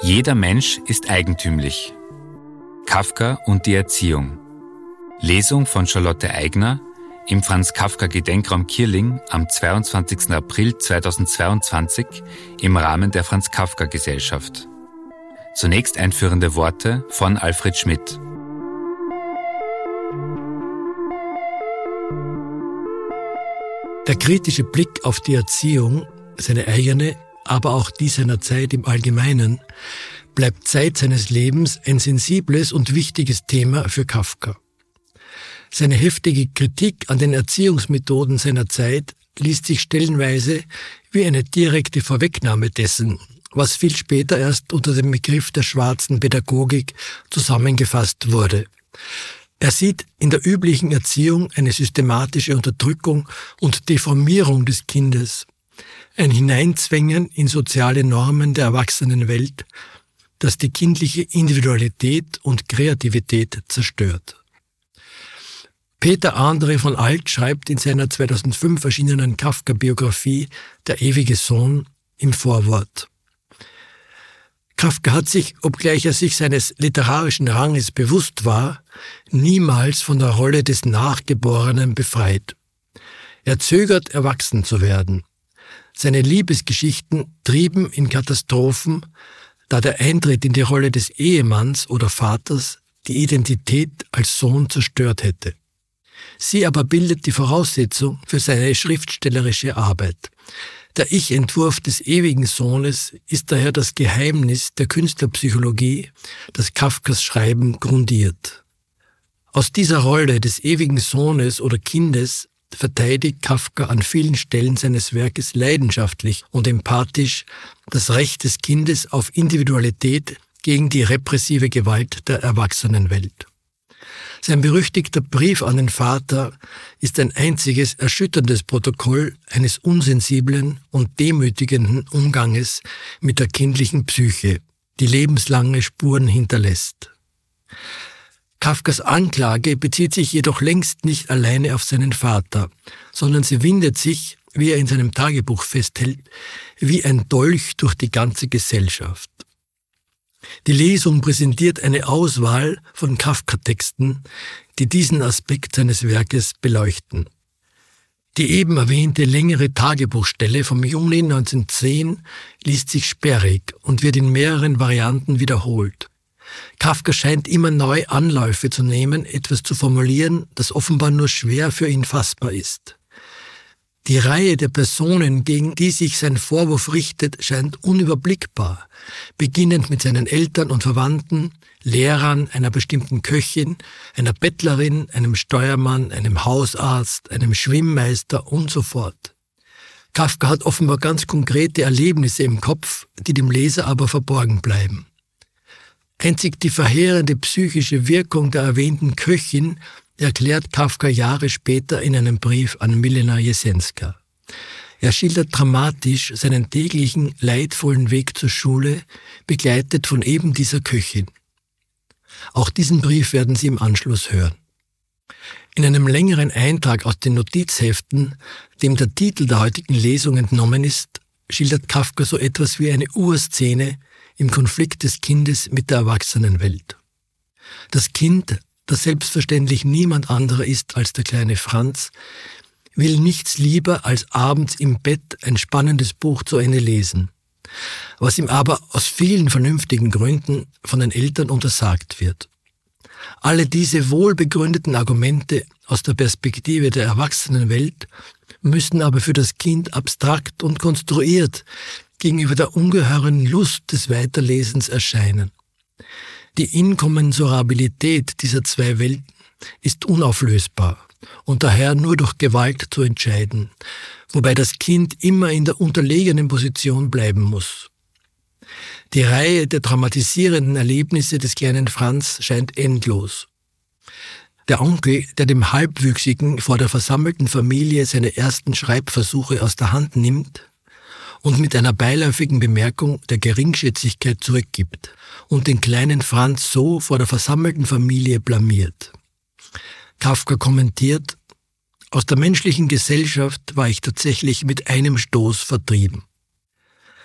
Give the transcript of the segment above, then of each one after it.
Jeder Mensch ist eigentümlich. Kafka und die Erziehung. Lesung von Charlotte Aigner im Franz-Kafka-Gedenkraum Kierling am 22. April 2022 im Rahmen der Franz-Kafka-Gesellschaft. Zunächst einführende Worte von Alfred Schmidt. Der kritische Blick auf die Erziehung, seine eigene, aber auch die seiner Zeit im Allgemeinen, bleibt Zeit seines Lebens ein sensibles und wichtiges Thema für Kafka. Seine heftige Kritik an den Erziehungsmethoden seiner Zeit liest sich stellenweise wie eine direkte Vorwegnahme dessen, was viel später erst unter dem Begriff der schwarzen Pädagogik zusammengefasst wurde. Er sieht in der üblichen Erziehung eine systematische Unterdrückung und Deformierung des Kindes, ein Hineinzwängen in soziale Normen der Erwachsenenwelt, das die kindliche Individualität und Kreativität zerstört. Peter André von Alt schreibt in seiner 2005 erschienenen Kafka-Biografie »Der ewige Sohn« im Vorwort: Kafka hat sich, obgleich er sich seines literarischen Ranges bewusst war, niemals von der Rolle des Nachgeborenen befreit. Er zögert, erwachsen zu werden. Seine Liebesgeschichten trieben in Katastrophen, da der Eintritt in die Rolle des Ehemanns oder Vaters die Identität als Sohn zerstört hätte. Sie aber bildet die Voraussetzung für seine schriftstellerische Arbeit. Der Ich-Entwurf des ewigen Sohnes ist daher das Geheimnis der Künstlerpsychologie, das Kafkas Schreiben grundiert. Aus dieser Rolle des ewigen Sohnes oder Kindes verteidigt Kafka an vielen Stellen seines Werkes leidenschaftlich und empathisch das Recht des Kindes auf Individualität gegen die repressive Gewalt der Erwachsenenwelt. Sein berüchtigter Brief an den Vater ist ein einziges erschütterndes Protokoll eines unsensiblen und demütigenden Umganges mit der kindlichen Psyche, die lebenslange Spuren hinterlässt. Kafkas Anklage bezieht sich jedoch längst nicht alleine auf seinen Vater, sondern sie windet sich, wie er in seinem Tagebuch festhält, wie ein Dolch durch die ganze Gesellschaft. Die Lesung präsentiert eine Auswahl von Kafka-Texten, die diesen Aspekt seines Werkes beleuchten. Die eben erwähnte längere Tagebuchstelle vom Juni 1910 liest sich sperrig und wird in mehreren Varianten wiederholt. Kafka scheint immer neu Anläufe zu nehmen, etwas zu formulieren, das offenbar nur schwer für ihn fassbar ist. Die Reihe der Personen, gegen die sich sein Vorwurf richtet, scheint unüberblickbar, beginnend mit seinen Eltern und Verwandten, Lehrern, einer bestimmten Köchin, einer Bettlerin, einem Steuermann, einem Hausarzt, einem Schwimmmeister und so fort. Kafka hat offenbar ganz konkrete Erlebnisse im Kopf, die dem Leser aber verborgen bleiben. Einzig die verheerende psychische Wirkung der erwähnten Köchin erklärt Kafka Jahre später in einem Brief an Milena Jesenská. Er schildert dramatisch seinen täglichen, leidvollen Weg zur Schule, begleitet von eben dieser Köchin. Auch diesen Brief werden Sie im Anschluss hören. In einem längeren Eintrag aus den Notizheften, dem der Titel der heutigen Lesung entnommen ist, schildert Kafka so etwas wie eine Urszene im Konflikt des Kindes mit der Erwachsenenwelt. Das Kind, das selbstverständlich niemand anderer ist als der kleine Franz, will nichts lieber als abends im Bett ein spannendes Buch zu Ende lesen, was ihm aber aus vielen vernünftigen Gründen von den Eltern untersagt wird. Alle diese wohlbegründeten Argumente aus der Perspektive der Erwachsenenwelt müssen aber für das Kind abstrakt und konstruiert gegenüber der ungeheuren Lust des Weiterlesens erscheinen. Die Inkommensurabilität dieser zwei Welten ist unauflösbar und daher nur durch Gewalt zu entscheiden, wobei das Kind immer in der unterlegenen Position bleiben muss. Die Reihe der dramatisierenden Erlebnisse des kleinen Franz scheint endlos. Der Onkel, der dem Halbwüchsigen vor der versammelten Familie seine ersten Schreibversuche aus der Hand nimmt und mit einer beiläufigen Bemerkung der Geringschätzigkeit zurückgibt und den kleinen Franz so vor der versammelten Familie blamiert. Kafka kommentiert: Aus der menschlichen Gesellschaft war ich tatsächlich mit einem Stoß vertrieben.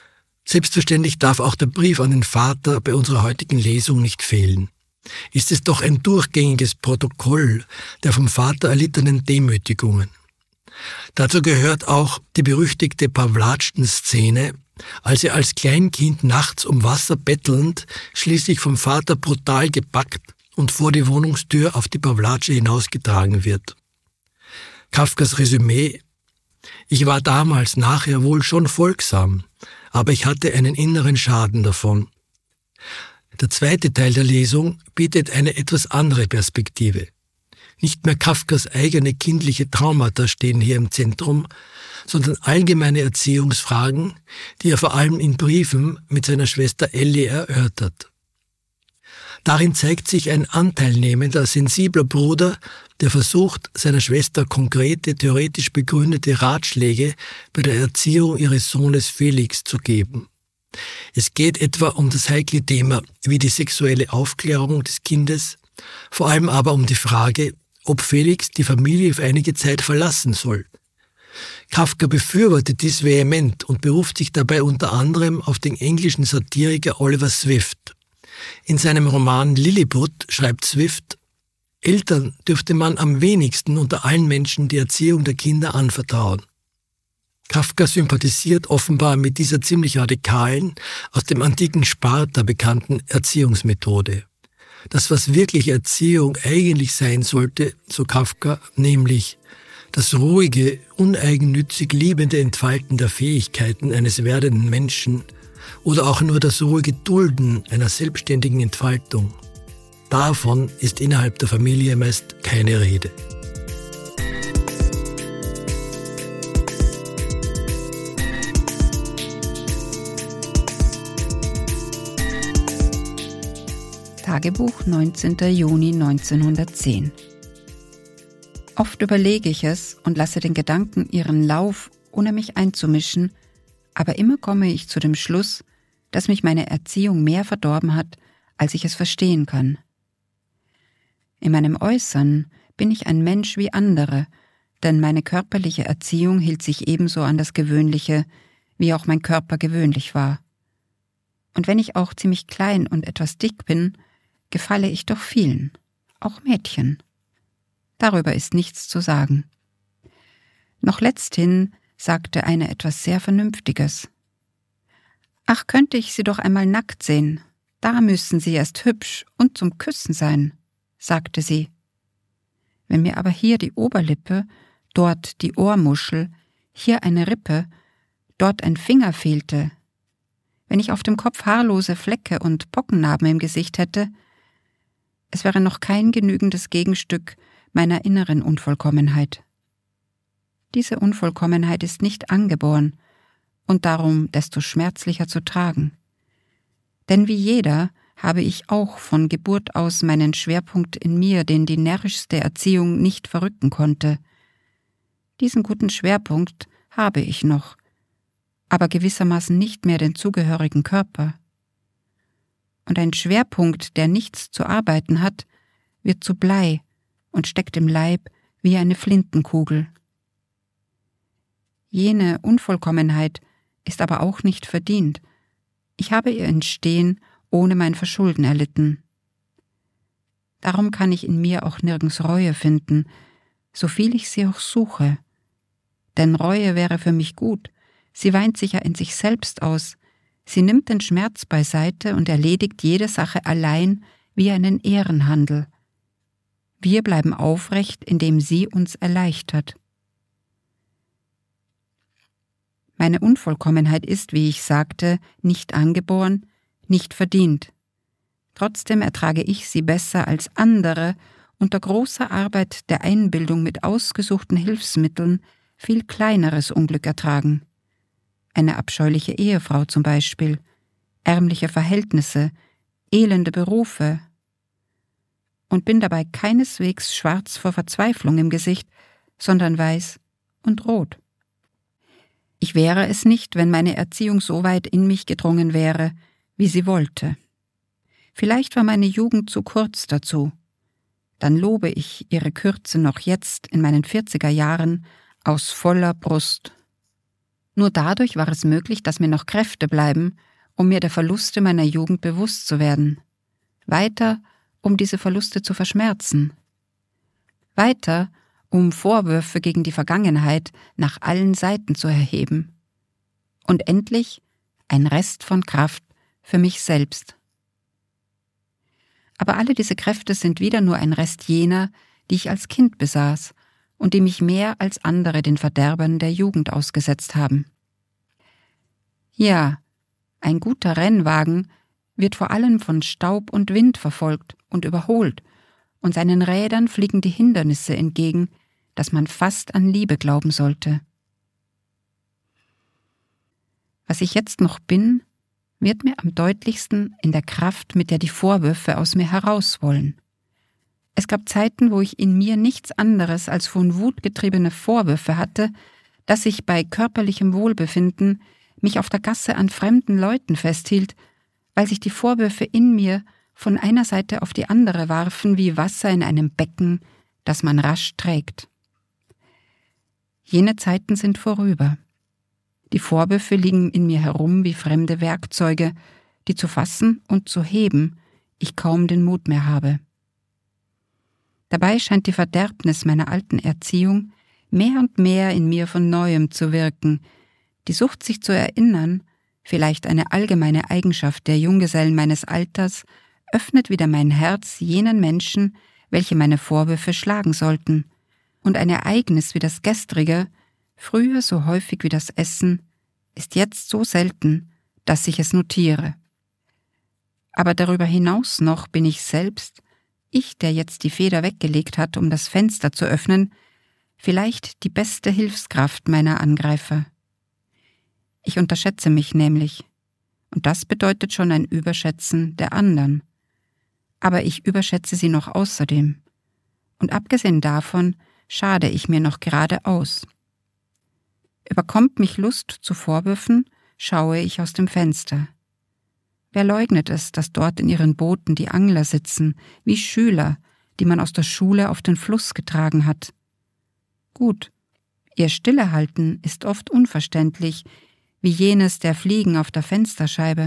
Selbstverständlich darf auch der Brief an den Vater bei unserer heutigen Lesung nicht fehlen. Ist es doch ein durchgängiges Protokoll der vom Vater erlittenen Demütigungen. Dazu gehört auch die berüchtigte Pawlatschen-Szene, als er als Kleinkind nachts um Wasser bettelnd schließlich vom Vater brutal gepackt und vor die Wohnungstür auf die Pawlatsche hinausgetragen wird. Kafkas Resümee: Ich war damals nachher wohl schon folgsam, aber ich hatte einen inneren Schaden davon. Der zweite Teil der Lesung bietet eine etwas andere Perspektive. Nicht mehr Kafkas eigene kindliche Traumata stehen hier im Zentrum, sondern allgemeine Erziehungsfragen, die er vor allem in Briefen mit seiner Schwester Elli erörtert. Darin zeigt sich ein anteilnehmender, sensibler Bruder, der versucht, seiner Schwester konkrete, theoretisch begründete Ratschläge bei der Erziehung ihres Sohnes Felix zu geben. Es geht etwa um das heikle Thema wie die sexuelle Aufklärung des Kindes, vor allem aber um die Frage, ob Felix die Familie für einige Zeit verlassen soll. Kafka befürwortet dies vehement und beruft sich dabei unter anderem auf den englischen Satiriker Oliver Swift. In seinem Roman Lilliput schreibt Swift: Eltern dürfte man am wenigsten unter allen Menschen die Erziehung der Kinder anvertrauen. Kafka sympathisiert offenbar mit dieser ziemlich radikalen, aus dem antiken Sparta bekannten Erziehungsmethode. Das, was wirkliche Erziehung eigentlich sein sollte, so Kafka, nämlich das ruhige, uneigennützig liebende Entfalten der Fähigkeiten eines werdenden Menschen oder auch nur das ruhige Dulden einer selbstständigen Entfaltung. Davon ist innerhalb der Familie meist keine Rede. Tagebuch 19. Juni 1910. Oft überlege ich es und lasse den Gedanken ihren Lauf, ohne mich einzumischen, aber immer komme ich zu dem Schluss, dass mich meine Erziehung mehr verdorben hat, als ich es verstehen kann. In meinem Äußern bin ich ein Mensch wie andere, denn meine körperliche Erziehung hielt sich ebenso an das Gewöhnliche, wie auch mein Körper gewöhnlich war. Und wenn ich auch ziemlich klein und etwas dick bin, gefalle ich doch vielen, auch Mädchen. Darüber ist nichts zu sagen. Noch letzthin sagte eine etwas sehr Vernünftiges. »Ach, könnte ich Sie doch einmal nackt sehen, da müssen Sie erst hübsch und zum Küssen sein«, sagte sie. Wenn mir aber hier die Oberlippe, dort die Ohrmuschel, hier eine Rippe, dort ein Finger fehlte, wenn ich auf dem Kopf haarlose Flecke und Pockennarben im Gesicht hätte, es wäre noch kein genügendes Gegenstück meiner inneren Unvollkommenheit. Diese Unvollkommenheit ist nicht angeboren und darum desto schmerzlicher zu tragen. Denn wie jeder habe ich auch von Geburt aus meinen Schwerpunkt in mir, den die närrischste Erziehung nicht verrücken konnte. Diesen guten Schwerpunkt habe ich noch, aber gewissermaßen nicht mehr den zugehörigen Körper. Und ein Schwerpunkt, der nichts zu arbeiten hat, wird zu Blei und steckt im Leib wie eine Flintenkugel. Jene Unvollkommenheit ist aber auch nicht verdient. Ich habe ihr Entstehen ohne mein Verschulden erlitten. Darum kann ich in mir auch nirgends Reue finden, so viel ich sie auch suche. Denn Reue wäre für mich gut, sie weint sich ja in sich selbst aus, sie nimmt den Schmerz beiseite und erledigt jede Sache allein wie einen Ehrenhandel. Wir bleiben aufrecht, indem sie uns erleichtert. Meine Unvollkommenheit ist, wie ich sagte, nicht angeboren, nicht verdient. Trotzdem ertrage ich sie besser als andere unter großer Arbeit der Einbildung mit ausgesuchten Hilfsmitteln viel kleineres Unglück ertragen. Eine abscheuliche Ehefrau zum Beispiel, ärmliche Verhältnisse, elende Berufe, und bin dabei keineswegs schwarz vor Verzweiflung im Gesicht, sondern weiß und rot. Ich wäre es nicht, wenn meine Erziehung so weit in mich gedrungen wäre, wie sie wollte. Vielleicht war meine Jugend zu kurz dazu. Dann lobe ich ihre Kürze noch jetzt in meinen 40er Jahren aus voller Brust. Nur dadurch war es möglich, dass mir noch Kräfte bleiben, um mir der Verluste meiner Jugend bewusst zu werden. Weiter, um diese Verluste zu verschmerzen. Weiter, um Vorwürfe gegen die Vergangenheit nach allen Seiten zu erheben. Und endlich ein Rest von Kraft für mich selbst. Aber alle diese Kräfte sind wieder nur ein Rest jener, die ich als Kind besaß und die mich mehr als andere den Verderbern der Jugend ausgesetzt haben. Ja, ein guter Rennwagen wird vor allem von Staub und Wind verfolgt und überholt, und seinen Rädern fliegen die Hindernisse entgegen, dass man fast an Liebe glauben sollte. Was ich jetzt noch bin, wird mir am deutlichsten in der Kraft, mit der die Vorwürfe aus mir heraus wollen. Es gab Zeiten, wo ich in mir nichts anderes als von Wut getriebene Vorwürfe hatte, dass ich bei körperlichem Wohlbefinden mich auf der Gasse an fremden Leuten festhielt, weil sich die Vorwürfe in mir von einer Seite auf die andere warfen wie Wasser in einem Becken, das man rasch trägt. Jene Zeiten sind vorüber. Die Vorwürfe liegen in mir herum wie fremde Werkzeuge, die zu fassen und zu heben ich kaum den Mut mehr habe. Dabei scheint die Verderbnis meiner alten Erziehung mehr und mehr in mir von Neuem zu wirken. Die Sucht, sich zu erinnern, vielleicht eine allgemeine Eigenschaft der Junggesellen meines Alters, öffnet wieder mein Herz jenen Menschen, welche meine Vorwürfe schlagen sollten. Und ein Ereignis wie das gestrige, früher so häufig wie das Essen, ist jetzt so selten, dass ich es notiere. Aber darüber hinaus noch bin ich selbst, ich, der jetzt die Feder weggelegt hat, um das Fenster zu öffnen, vielleicht die beste Hilfskraft meiner Angreifer. Ich unterschätze mich nämlich, und das bedeutet schon ein Überschätzen der anderen. Aber ich überschätze sie noch außerdem. Und abgesehen davon schade ich mir noch geradeaus. Überkommt mich Lust zu Vorwürfen, schaue ich aus dem Fenster. Wer leugnet es, dass dort in ihren Booten die Angler sitzen, wie Schüler, die man aus der Schule auf den Fluss getragen hat? Gut, ihr Stillehalten ist oft unverständlich, wie jenes der Fliegen auf der Fensterscheibe.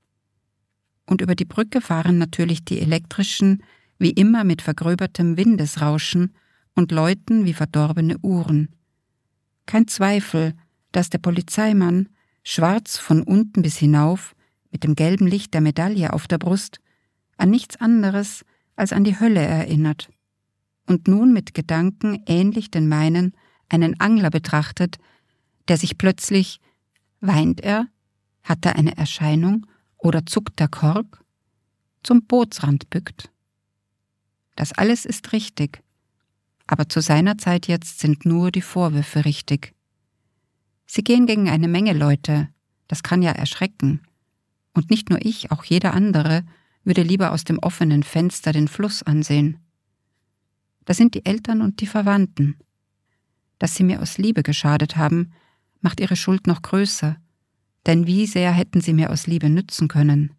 Und über die Brücke fahren natürlich die elektrischen, wie immer mit vergröbertem Windesrauschen und läuten wie verdorbene Uhren. Kein Zweifel, dass der Polizeimann, schwarz von unten bis hinauf, mit dem gelben Licht der Medaille auf der Brust, an nichts anderes als an die Hölle erinnert und nun mit Gedanken ähnlich den meinen einen Angler betrachtet, der sich plötzlich, weint er, hat er eine Erscheinung oder zuckt der Kork, zum Bootsrand bückt. Das alles ist richtig, aber zu seiner Zeit jetzt sind nur die Vorwürfe richtig. Sie gehen gegen eine Menge Leute, das kann ja erschrecken. Und nicht nur ich, auch jeder andere, würde lieber aus dem offenen Fenster den Fluss ansehen. Da sind die Eltern und die Verwandten. Dass sie mir aus Liebe geschadet haben, macht ihre Schuld noch größer, denn wie sehr hätten sie mir aus Liebe nützen können.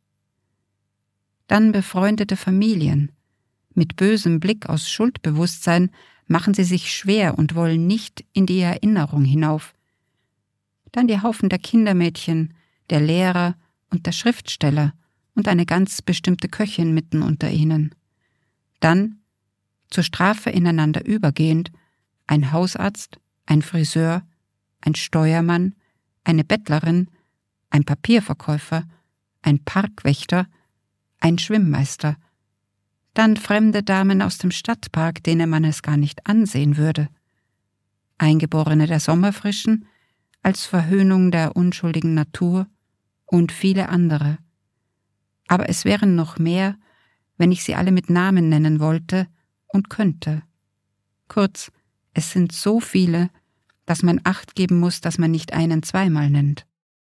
Dann befreundete Familien. Mit bösem Blick aus Schuldbewusstsein machen sie sich schwer und wollen nicht in die Erinnerung hinauf. Dann die Haufen der Kindermädchen, der Lehrer und der Schriftsteller und eine ganz bestimmte Köchin mitten unter ihnen. Dann, zur Strafe ineinander übergehend, ein Hausarzt, ein Friseur, ein Steuermann, eine Bettlerin, ein Papierverkäufer, ein Parkwächter, ein Schwimmmeister, dann fremde Damen aus dem Stadtpark, denen man es gar nicht ansehen würde, Eingeborene der Sommerfrischen, als Verhöhnung der unschuldigen Natur und viele andere. Aber es wären noch mehr, wenn ich sie alle mit Namen nennen wollte und könnte. Kurz, es sind so viele, dass man Acht geben muss, dass man nicht einen zweimal nennt.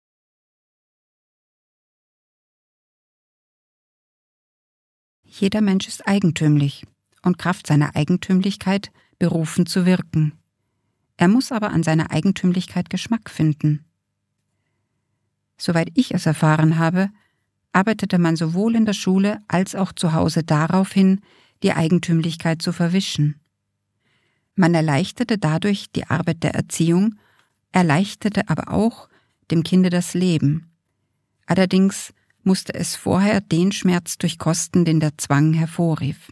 Jeder Mensch ist eigentümlich und Kraft seiner Eigentümlichkeit berufen zu wirken. Er muss aber an seiner Eigentümlichkeit Geschmack finden. Soweit ich es erfahren habe, arbeitete man sowohl in der Schule als auch zu Hause darauf hin, die Eigentümlichkeit zu verwischen. Man erleichterte dadurch die Arbeit der Erziehung, erleichterte aber auch dem Kinde das Leben. Allerdings musste es vorher den Schmerz durchkosten, den der Zwang hervorrief.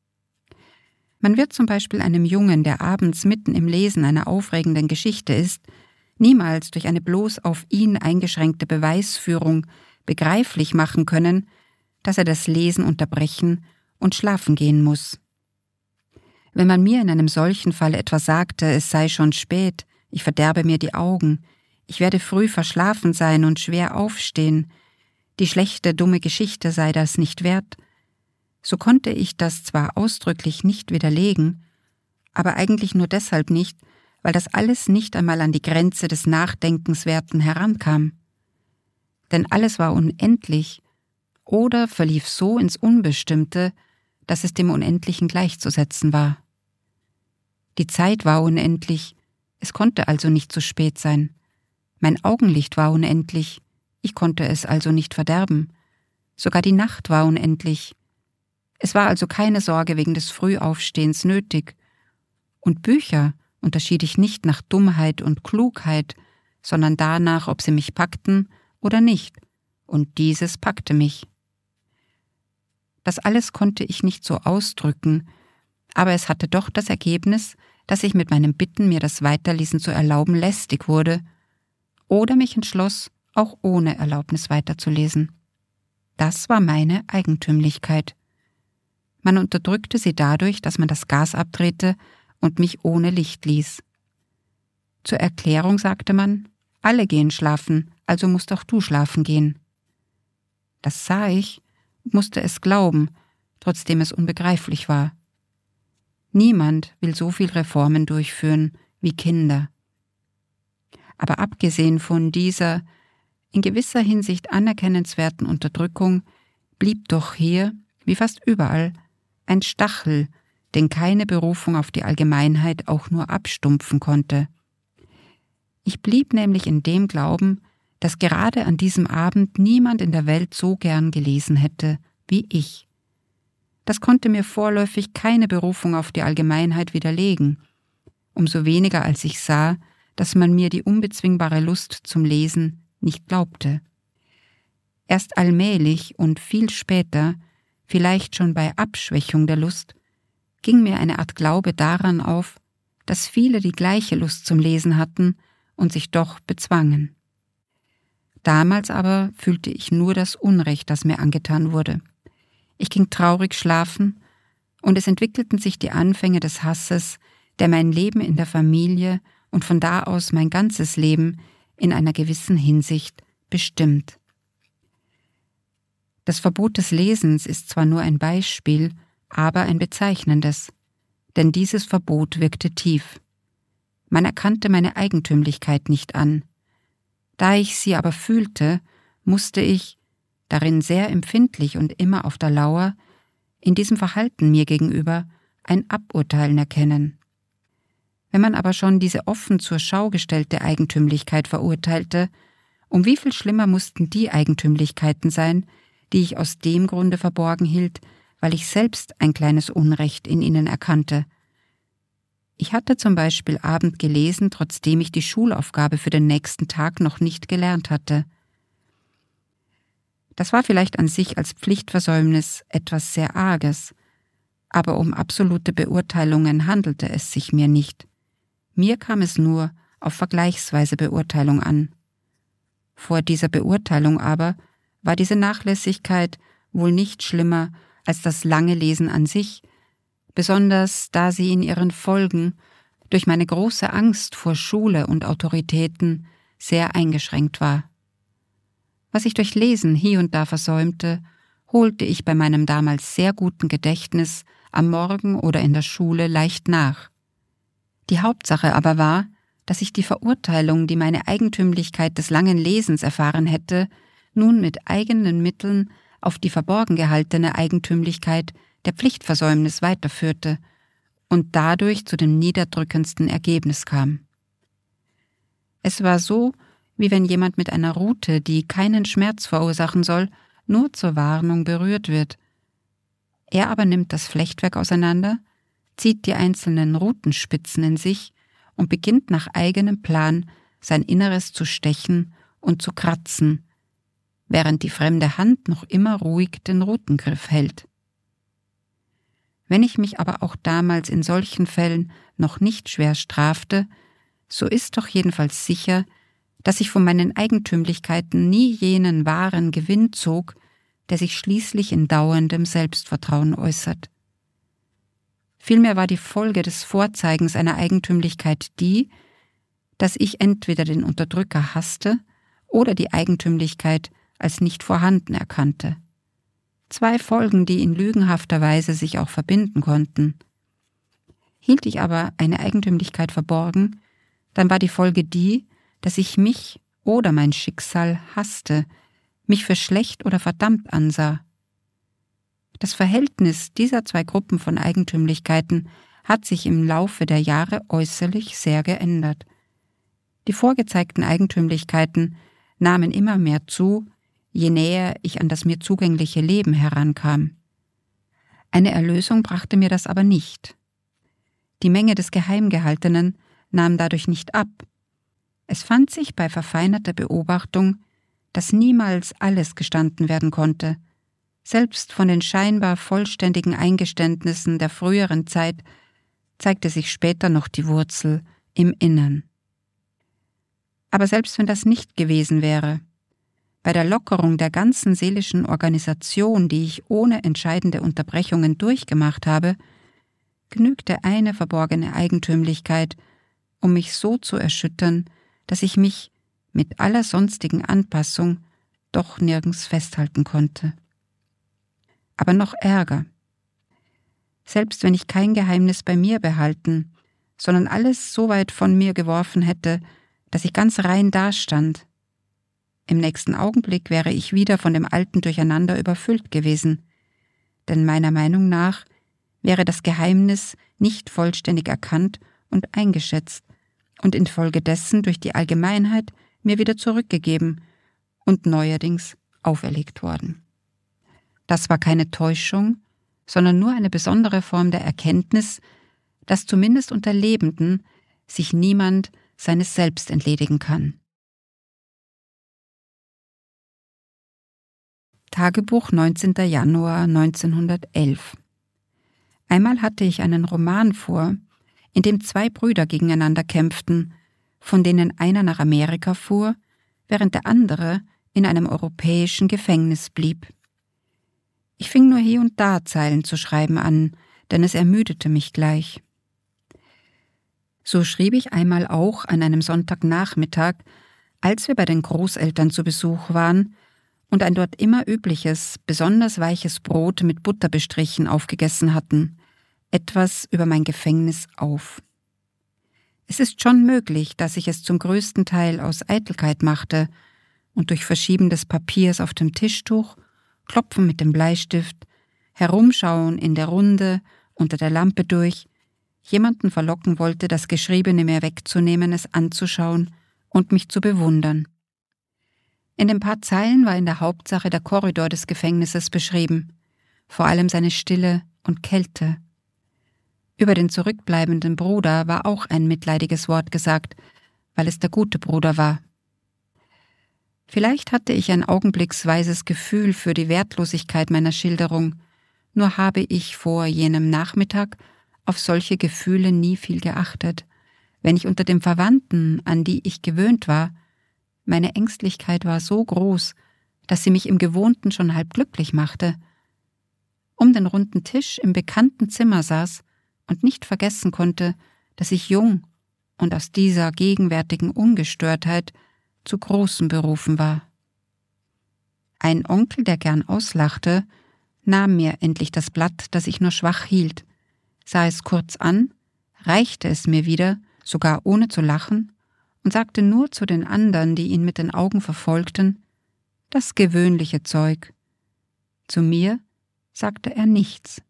Man wird zum Beispiel einem Jungen, der abends mitten im Lesen einer aufregenden Geschichte ist, niemals durch eine bloß auf ihn eingeschränkte Beweisführung begreiflich machen können, dass er das Lesen unterbrechen und schlafen gehen muss. Wenn man mir in einem solchen Fall etwa sagte, es sei schon spät, ich verderbe mir die Augen, ich werde früh verschlafen sein und schwer aufstehen, die schlechte, dumme Geschichte sei das nicht wert, so konnte ich das zwar ausdrücklich nicht widerlegen, aber eigentlich nur deshalb nicht, weil das alles nicht einmal an die Grenze des Nachdenkenswerten herankam. Denn alles war unendlich oder verlief so ins Unbestimmte, dass es dem Unendlichen gleichzusetzen war. Die Zeit war unendlich, es konnte also nicht zu spät sein. Mein Augenlicht war unendlich, ich konnte es also nicht verderben. Sogar die Nacht war unendlich. Es war also keine Sorge wegen des Frühaufstehens nötig. Und Bücher unterschied ich nicht nach Dummheit und Klugheit, sondern danach, ob sie mich packten oder nicht. Und dieses packte mich. Das alles konnte ich nicht so ausdrücken, aber es hatte doch das Ergebnis, dass ich mit meinem Bitten, mir das Weiterlesen zu erlauben, lästig wurde oder mich entschloss, auch ohne Erlaubnis weiterzulesen. Das war meine Eigentümlichkeit. Man unterdrückte sie dadurch, dass man das Gas abdrehte und mich ohne Licht ließ. Zur Erklärung sagte man, alle gehen schlafen, also musst auch du schlafen gehen. Das sah ich, musste es glauben, trotzdem es unbegreiflich war. Niemand will so viel Reformen durchführen wie Kinder. Aber abgesehen von dieser in gewisser Hinsicht anerkennenswerten Unterdrückung blieb doch hier, wie fast überall, ein Stachel, den keine Berufung auf die Allgemeinheit auch nur abstumpfen konnte. Ich blieb nämlich in dem Glauben, dass gerade an diesem Abend niemand in der Welt so gern gelesen hätte wie ich. Das konnte mir vorläufig keine Berufung auf die Allgemeinheit widerlegen, umso weniger als ich sah, dass man mir die unbezwingbare Lust zum Lesen nicht glaubte. Erst allmählich und viel später, vielleicht schon bei Abschwächung der Lust, ging mir eine Art Glaube daran auf, dass viele die gleiche Lust zum Lesen hatten und sich doch bezwangen. Damals aber fühlte ich nur das Unrecht, das mir angetan wurde. Ich ging traurig schlafen, und es entwickelten sich die Anfänge des Hasses, der mein Leben in der Familie und von da aus mein ganzes Leben in einer gewissen Hinsicht bestimmt. Das Verbot des Lesens ist zwar nur ein Beispiel, aber ein bezeichnendes, denn dieses Verbot wirkte tief. Man erkannte meine Eigentümlichkeit nicht an. Da ich sie aber fühlte, musste ich, darin sehr empfindlich und immer auf der Lauer, in diesem Verhalten mir gegenüber ein Aburteilen erkennen. Wenn man aber schon diese offen zur Schau gestellte Eigentümlichkeit verurteilte, um wie viel schlimmer mussten die Eigentümlichkeiten sein, die ich aus dem Grunde verborgen hielt, weil ich selbst ein kleines Unrecht in ihnen erkannte. Ich hatte zum Beispiel Abend gelesen, trotzdem ich die Schulaufgabe für den nächsten Tag noch nicht gelernt hatte. Das war vielleicht an sich als Pflichtversäumnis etwas sehr Arges, aber um absolute Beurteilungen handelte es sich mir nicht. Mir kam es nur auf vergleichsweise Beurteilung an. Vor dieser Beurteilung aber war diese Nachlässigkeit wohl nicht schlimmer als das lange Lesen an sich, besonders da sie in ihren Folgen durch meine große Angst vor Schule und Autoritäten sehr eingeschränkt war. Was ich durch Lesen hier und da versäumte, holte ich bei meinem damals sehr guten Gedächtnis am Morgen oder in der Schule leicht nach. Die Hauptsache aber war, dass ich die Verurteilung, die meine Eigentümlichkeit des langen Lesens erfahren hätte, nun mit eigenen Mitteln auf die verborgen gehaltene Eigentümlichkeit der Pflichtversäumnis weiterführte und dadurch zu dem niederdrückendsten Ergebnis kam. Es war so, wie wenn jemand mit einer Rute, die keinen Schmerz verursachen soll, nur zur Warnung berührt wird. Er aber nimmt das Flechtwerk auseinander, zieht die einzelnen Rutenspitzen in sich und beginnt nach eigenem Plan sein Inneres zu stechen und zu kratzen, während die fremde Hand noch immer ruhig den Rutengriff hält. Wenn ich mich aber auch damals in solchen Fällen noch nicht schwer strafte, so ist doch jedenfalls sicher, dass ich von meinen Eigentümlichkeiten nie jenen wahren Gewinn zog, der sich schließlich in dauerndem Selbstvertrauen äußert. Vielmehr war die Folge des Vorzeigens einer Eigentümlichkeit die, dass ich entweder den Unterdrücker hasste oder die Eigentümlichkeit als nicht vorhanden erkannte. 2 Folgen, die in lügenhafter Weise sich auch verbinden konnten. Hielt ich aber eine Eigentümlichkeit verborgen, dann war die Folge die, dass ich mich oder mein Schicksal hasste, mich für schlecht oder verdammt ansah. Das Verhältnis dieser 2 Gruppen von Eigentümlichkeiten hat sich im Laufe der Jahre äußerlich sehr geändert. Die vorgezeigten Eigentümlichkeiten nahmen immer mehr zu, je näher ich an das mir zugängliche Leben herankam. Eine Erlösung brachte mir das aber nicht. Die Menge des Geheimgehaltenen nahm dadurch nicht ab. Es fand sich bei verfeinerter Beobachtung, dass niemals alles gestanden werden konnte. Selbst von den scheinbar vollständigen Eingeständnissen der früheren Zeit zeigte sich später noch die Wurzel im Innern. Aber selbst wenn das nicht gewesen wäre, bei der Lockerung der ganzen seelischen Organisation, die ich ohne entscheidende Unterbrechungen durchgemacht habe, genügte eine verborgene Eigentümlichkeit, um mich so zu erschüttern, dass ich mich mit aller sonstigen Anpassung doch nirgends festhalten konnte. Aber noch Ärger. Selbst wenn ich kein Geheimnis bei mir behalten, sondern alles so weit von mir geworfen hätte, dass ich ganz rein dastand, im nächsten Augenblick wäre ich wieder von dem alten Durcheinander überfüllt gewesen, denn meiner Meinung nach wäre das Geheimnis nicht vollständig erkannt und eingeschätzt und infolgedessen durch die Allgemeinheit mir wieder zurückgegeben und neuerdings auferlegt worden. Das war keine Täuschung, sondern nur eine besondere Form der Erkenntnis, dass zumindest unter Lebenden sich niemand seines Selbst entledigen kann. Tagebuch 19. Januar 1911. Einmal hatte ich einen Roman vor, in dem 2 Brüder gegeneinander kämpften, von denen einer nach Amerika fuhr, während der andere in einem europäischen Gefängnis blieb. Ich fing nur hier und da Zeilen zu schreiben an, denn es ermüdete mich gleich. So schrieb ich einmal auch an einem Sonntagnachmittag, als wir bei den Großeltern zu Besuch waren und ein dort immer übliches, besonders weiches Brot mit Butter bestrichen aufgegessen hatten, etwas über mein Gefängnis auf. Es ist schon möglich, dass ich es zum größten Teil aus Eitelkeit machte und durch Verschieben des Papiers auf dem Tischtuch, Klopfen mit dem Bleistift, Herumschauen in der Runde, unter der Lampe durch, jemanden verlocken wollte, das Geschriebene mir wegzunehmen, es anzuschauen und mich zu bewundern. In den paar Zeilen war in der Hauptsache der Korridor des Gefängnisses beschrieben, vor allem seine Stille und Kälte. Über den zurückbleibenden Bruder war auch ein mitleidiges Wort gesagt, weil es der gute Bruder war. Vielleicht hatte ich ein augenblicksweises Gefühl für die Wertlosigkeit meiner Schilderung, nur habe ich vor jenem Nachmittag auf solche Gefühle nie viel geachtet, wenn ich unter den Verwandten, an die ich gewöhnt war, meine Ängstlichkeit war so groß, dass sie mich im Gewohnten schon halb glücklich machte. Um den runden Tisch im bekannten Zimmer saß und nicht vergessen konnte, dass ich jung und aus dieser gegenwärtigen Ungestörtheit zu Großem berufen war. Ein Onkel, der gern auslachte, nahm mir endlich das Blatt, das ich nur schwach hielt, sah es kurz an, reichte es mir wieder, sogar ohne zu lachen, und sagte nur zu den anderen, die ihn mit den Augen verfolgten, das gewöhnliche Zeug. Zu mir sagte er nichts.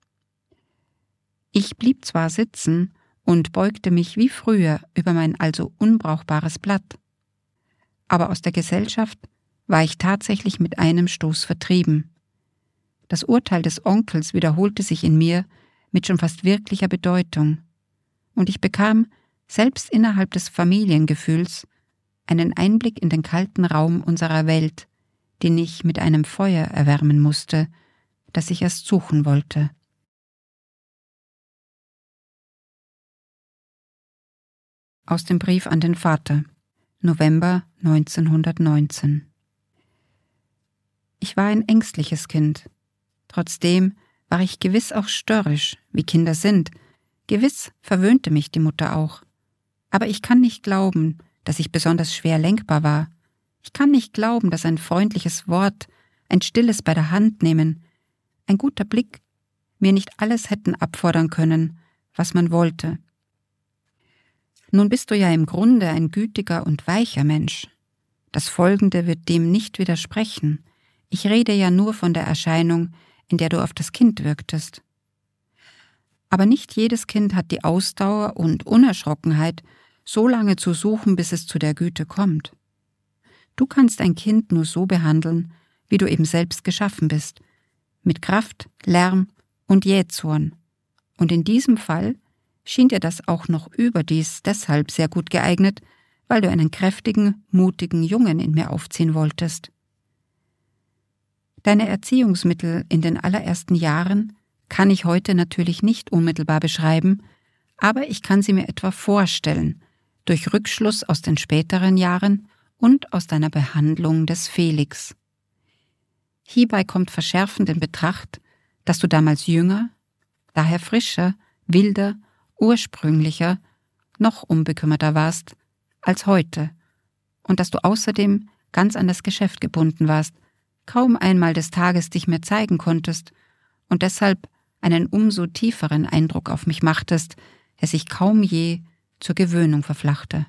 Ich blieb zwar sitzen und beugte mich wie früher über mein also unbrauchbares Blatt, aber aus der Gesellschaft war ich tatsächlich mit einem Stoß vertrieben. Das Urteil des Onkels wiederholte sich in mir mit schon fast wirklicher Bedeutung, und ich bekam, selbst innerhalb des Familiengefühls, einen Einblick in den kalten Raum unserer Welt, den ich mit einem Feuer erwärmen musste, das ich erst suchen wollte. Aus dem Brief an den Vater, November 1919. Ich war ein ängstliches Kind. Trotzdem war ich gewiss auch störrisch, wie Kinder sind. Gewiss verwöhnte mich die Mutter auch. Aber ich kann nicht glauben, dass ich besonders schwer lenkbar war. Ich kann nicht glauben, dass ein freundliches Wort, ein stilles bei der Hand nehmen, ein guter Blick mir nicht alles hätten abfordern können, was man wollte. Nun bist du ja im Grunde ein gütiger und weicher Mensch. Das Folgende wird dem nicht widersprechen. Ich rede ja nur von der Erscheinung, in der du auf das Kind wirktest. Aber nicht jedes Kind hat die Ausdauer und Unerschrockenheit, so lange zu suchen, bis es zu der Güte kommt. Du kannst ein Kind nur so behandeln, wie du eben selbst geschaffen bist, mit Kraft, Lärm und Jähzorn. Und in diesem Fall schien dir das auch noch überdies deshalb sehr gut geeignet, weil du einen kräftigen, mutigen Jungen in mir aufziehen wolltest. Deine Erziehungsmittel in den allerersten Jahren kann ich heute natürlich nicht unmittelbar beschreiben, aber ich kann sie mir etwa vorstellen, durch Rückschluss aus den späteren Jahren und aus deiner Behandlung des Felix. Hierbei kommt verschärfend in Betracht, dass du damals jünger, daher frischer, wilder, ursprünglicher, noch unbekümmerter warst als heute und dass du außerdem ganz an das Geschäft gebunden warst, kaum einmal des Tages dich mir zeigen konntest und deshalb einen umso tieferen Eindruck auf mich machtest, der sich kaum je zur Gewöhnung verflachte.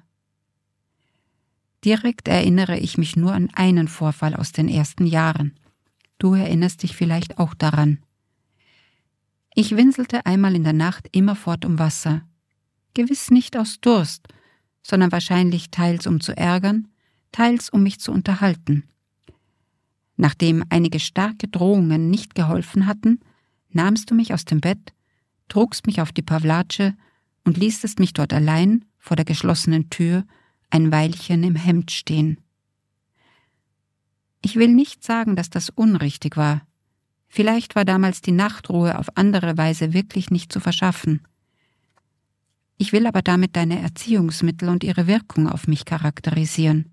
Direkt erinnere ich mich nur an einen Vorfall aus den ersten Jahren. Du erinnerst dich vielleicht auch daran. Ich winselte einmal in der Nacht immerfort um Wasser. Gewiss nicht aus Durst, sondern wahrscheinlich teils um zu ärgern, teils um mich zu unterhalten. Nachdem einige starke Drohungen nicht geholfen hatten, nahmst du mich aus dem Bett, trugst mich auf die Pawlatsche und ließest mich dort allein vor der geschlossenen Tür ein Weilchen im Hemd stehen. Ich will nicht sagen, dass das unrichtig war. Vielleicht war damals die Nachtruhe auf andere Weise wirklich nicht zu verschaffen. Ich will aber damit deine Erziehungsmittel und ihre Wirkung auf mich charakterisieren.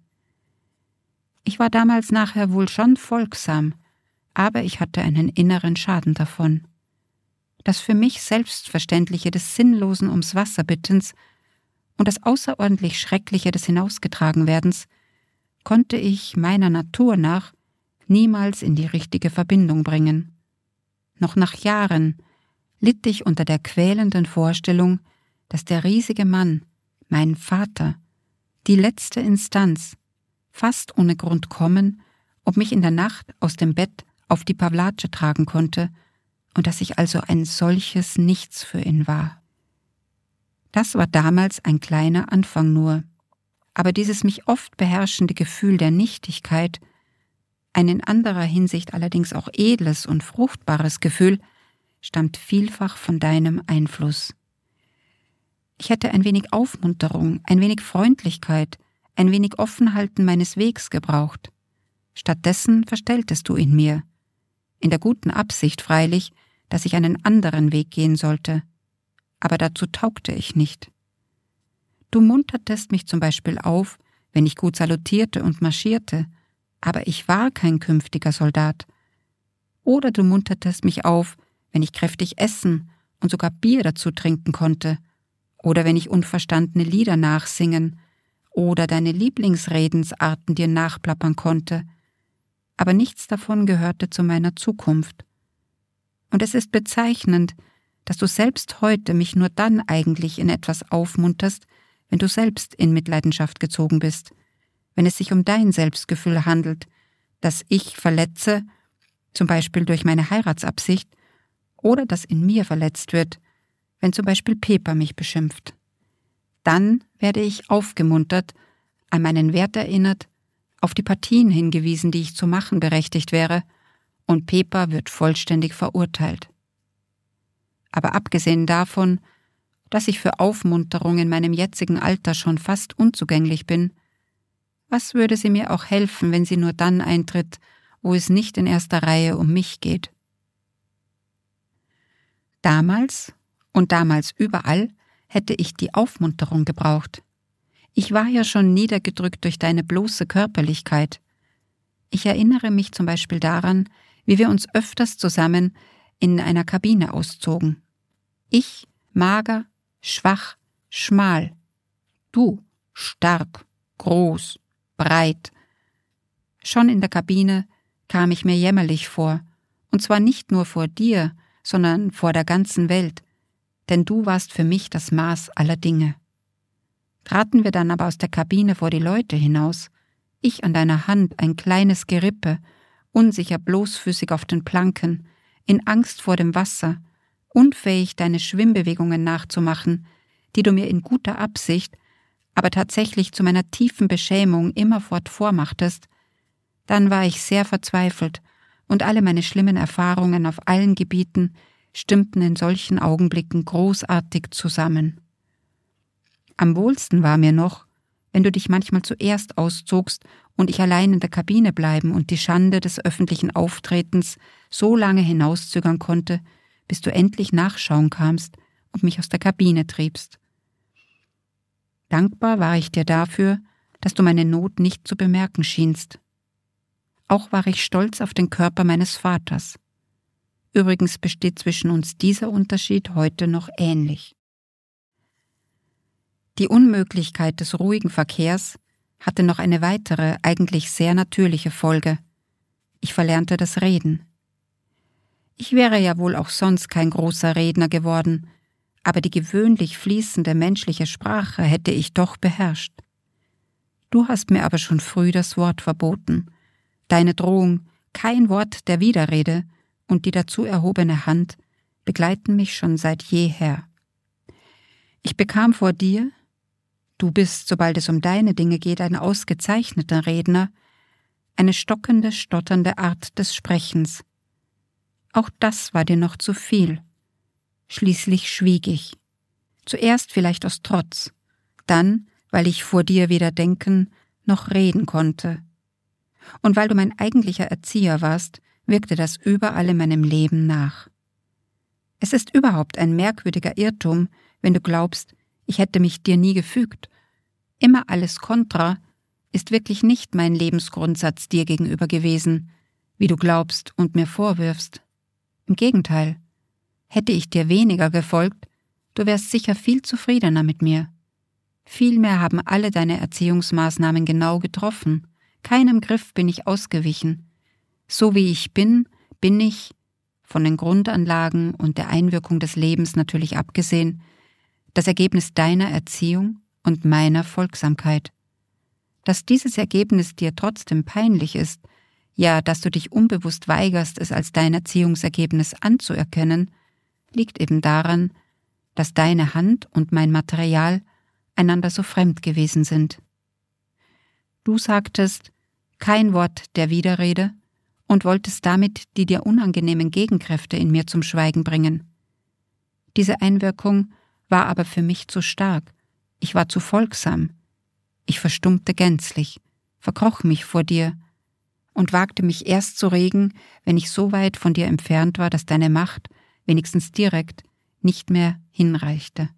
Ich war damals nachher wohl schon folgsam, aber ich hatte einen inneren Schaden davon. Das für mich Selbstverständliche des sinnlosen ums Wasser Bittens und das außerordentlich Schreckliche des Hinausgetragenwerdens konnte ich meiner Natur nach niemals in die richtige Verbindung bringen. Noch nach Jahren litt ich unter der quälenden Vorstellung, dass der riesige Mann, mein Vater, die letzte Instanz, fast ohne Grund kommen, ob mich in der Nacht aus dem Bett auf die Pawlatsche tragen konnte und dass ich also ein solches Nichts für ihn war. Das war damals ein kleiner Anfang nur, aber dieses mich oft beherrschende Gefühl der Nichtigkeit, ein in anderer Hinsicht allerdings auch edles und fruchtbares Gefühl, stammt vielfach von deinem Einfluss. Ich hätte ein wenig Aufmunterung, ein wenig Freundlichkeit, ein wenig Offenhalten meines Wegs gebraucht. Stattdessen verstelltest du ihn mir. In der guten Absicht freilich, dass ich einen anderen Weg gehen sollte. Aber dazu taugte ich nicht. Du muntertest mich zum Beispiel auf, wenn ich gut salutierte und marschierte, aber ich war kein künftiger Soldat. Oder du muntertest mich auf, wenn ich kräftig essen und sogar Bier dazu trinken konnte, oder wenn ich unverstandene Lieder nachsingen oder deine Lieblingsredensarten dir nachplappern konnte, aber nichts davon gehörte zu meiner Zukunft. Und es ist bezeichnend, dass du selbst heute mich nur dann eigentlich in etwas aufmunterst, wenn du selbst in Mitleidenschaft gezogen bist, wenn es sich um dein Selbstgefühl handelt, das ich verletze, zum Beispiel durch meine Heiratsabsicht, oder das in mir verletzt wird, wenn zum Beispiel Pepa mich beschimpft. Dann werde ich aufgemuntert, an meinen Wert erinnert, auf die Partien hingewiesen, die ich zu machen berechtigt wäre, und Pepa wird vollständig verurteilt. Aber abgesehen davon, dass ich für Aufmunterung in meinem jetzigen Alter schon fast unzugänglich bin, Was würde sie mir auch helfen, wenn sie nur dann eintritt, wo es nicht in erster Reihe um mich geht? Damals und damals überall hätte ich die Aufmunterung gebraucht. Ich war ja schon niedergedrückt durch deine bloße Körperlichkeit. Ich erinnere mich zum Beispiel daran, wie wir uns öfters zusammen in einer Kabine auszogen. Ich, mager, schwach, schmal. Du, stark, groß, breit. Schon in der Kabine kam ich mir jämmerlich vor, und zwar nicht nur vor dir, sondern vor der ganzen Welt, denn du warst für mich das Maß aller Dinge. Traten wir dann aber aus der Kabine vor die Leute hinaus, ich an deiner Hand ein kleines Gerippe, unsicher bloßfüßig auf den Planken, in Angst vor dem Wasser, unfähig deine Schwimmbewegungen nachzumachen, die du mir in guter Absicht, aber tatsächlich zu meiner tiefen Beschämung immerfort vormachtest, dann war ich sehr verzweifelt und alle meine schlimmen Erfahrungen auf allen Gebieten stimmten in solchen Augenblicken großartig zusammen. Am wohlsten war mir noch, wenn du dich manchmal zuerst auszogst und ich allein in der Kabine bleiben und die Schande des öffentlichen Auftretens so lange hinauszögern konnte, bis du endlich nachschauen kamst und mich aus der Kabine triebst. Dankbar war ich dir dafür, dass du meine Not nicht zu bemerken schienst. Auch war ich stolz auf den Körper meines Vaters. Übrigens besteht zwischen uns dieser Unterschied heute noch ähnlich. Die Unmöglichkeit des ruhigen Verkehrs hatte noch eine weitere, eigentlich sehr natürliche Folge. Ich verlernte das Reden. Ich wäre ja wohl auch sonst kein großer Redner geworden, aber die gewöhnlich fließende menschliche Sprache hätte ich doch beherrscht. Du hast mir aber schon früh das Wort verboten. Deine Drohung, kein Wort der Widerrede und die dazu erhobene Hand begleiten mich schon seit jeher. Ich bekam vor dir, du bist, sobald es um deine Dinge geht, ein ausgezeichneter Redner, eine stockende, stotternde Art des Sprechens. Auch das war dir noch zu viel. Schließlich schwieg ich. Zuerst vielleicht aus Trotz, dann, weil ich vor dir weder denken noch reden konnte. Und weil du mein eigentlicher Erzieher warst, wirkte das überall in meinem Leben nach. Es ist überhaupt ein merkwürdiger Irrtum, wenn du glaubst, ich hätte mich dir nie gefügt. Immer alles kontra ist wirklich nicht mein Lebensgrundsatz dir gegenüber gewesen, wie du glaubst und mir vorwirfst. Im Gegenteil, hätte ich dir weniger gefolgt, du wärst sicher viel zufriedener mit mir. Vielmehr haben alle deine Erziehungsmaßnahmen genau getroffen, keinem Griff bin ich ausgewichen. So wie ich bin, bin ich, von den Grundanlagen und der Einwirkung des Lebens natürlich abgesehen, das Ergebnis deiner Erziehung und meiner Folgsamkeit. Dass dieses Ergebnis dir trotzdem peinlich ist, ja, dass du dich unbewusst weigerst, es als dein Erziehungsergebnis anzuerkennen, liegt eben daran, dass deine Hand und mein Material einander so fremd gewesen sind. Du sagtest kein Wort der Widerrede und wolltest damit die dir unangenehmen Gegenkräfte in mir zum Schweigen bringen. Diese Einwirkung war aber für mich zu stark, ich war zu folgsam. Ich verstummte gänzlich, verkroch mich vor dir und wagte mich erst zu regen, wenn ich so weit von dir entfernt war, dass deine Macht, wenigstens direkt, nicht mehr hinreichte.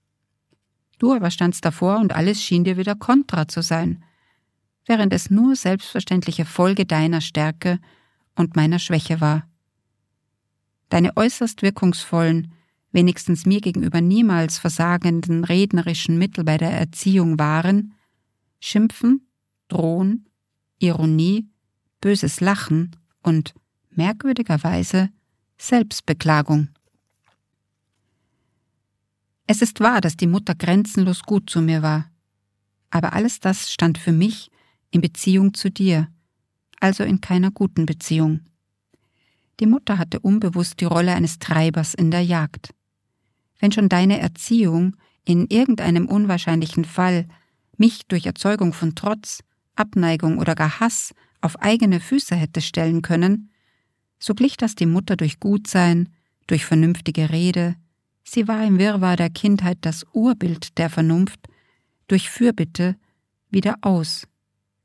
Du aber standst davor und alles schien dir wieder kontra zu sein, während es nur selbstverständliche Folge deiner Stärke und meiner Schwäche war. Deine äußerst wirkungsvollen, wenigstens mir gegenüber niemals versagenden rednerischen Mittel bei der Erziehung waren Schimpfen, Drohen, Ironie, böses Lachen und, merkwürdigerweise, Selbstbeklagung. Es ist wahr, dass die Mutter grenzenlos gut zu mir war, aber alles das stand für mich in Beziehung zu dir, also in keiner guten Beziehung. Die Mutter hatte unbewusst die Rolle eines Treibers in der Jagd. Wenn schon deine Erziehung in irgendeinem unwahrscheinlichen Fall mich durch Erzeugung von Trotz, Abneigung oder gar Hass auf eigene Füße hätte stellen können, so glich das die Mutter durch Gutsein, durch vernünftige Rede, sie war im Wirrwarr der Kindheit das Urbild der Vernunft, durch Fürbitte wieder aus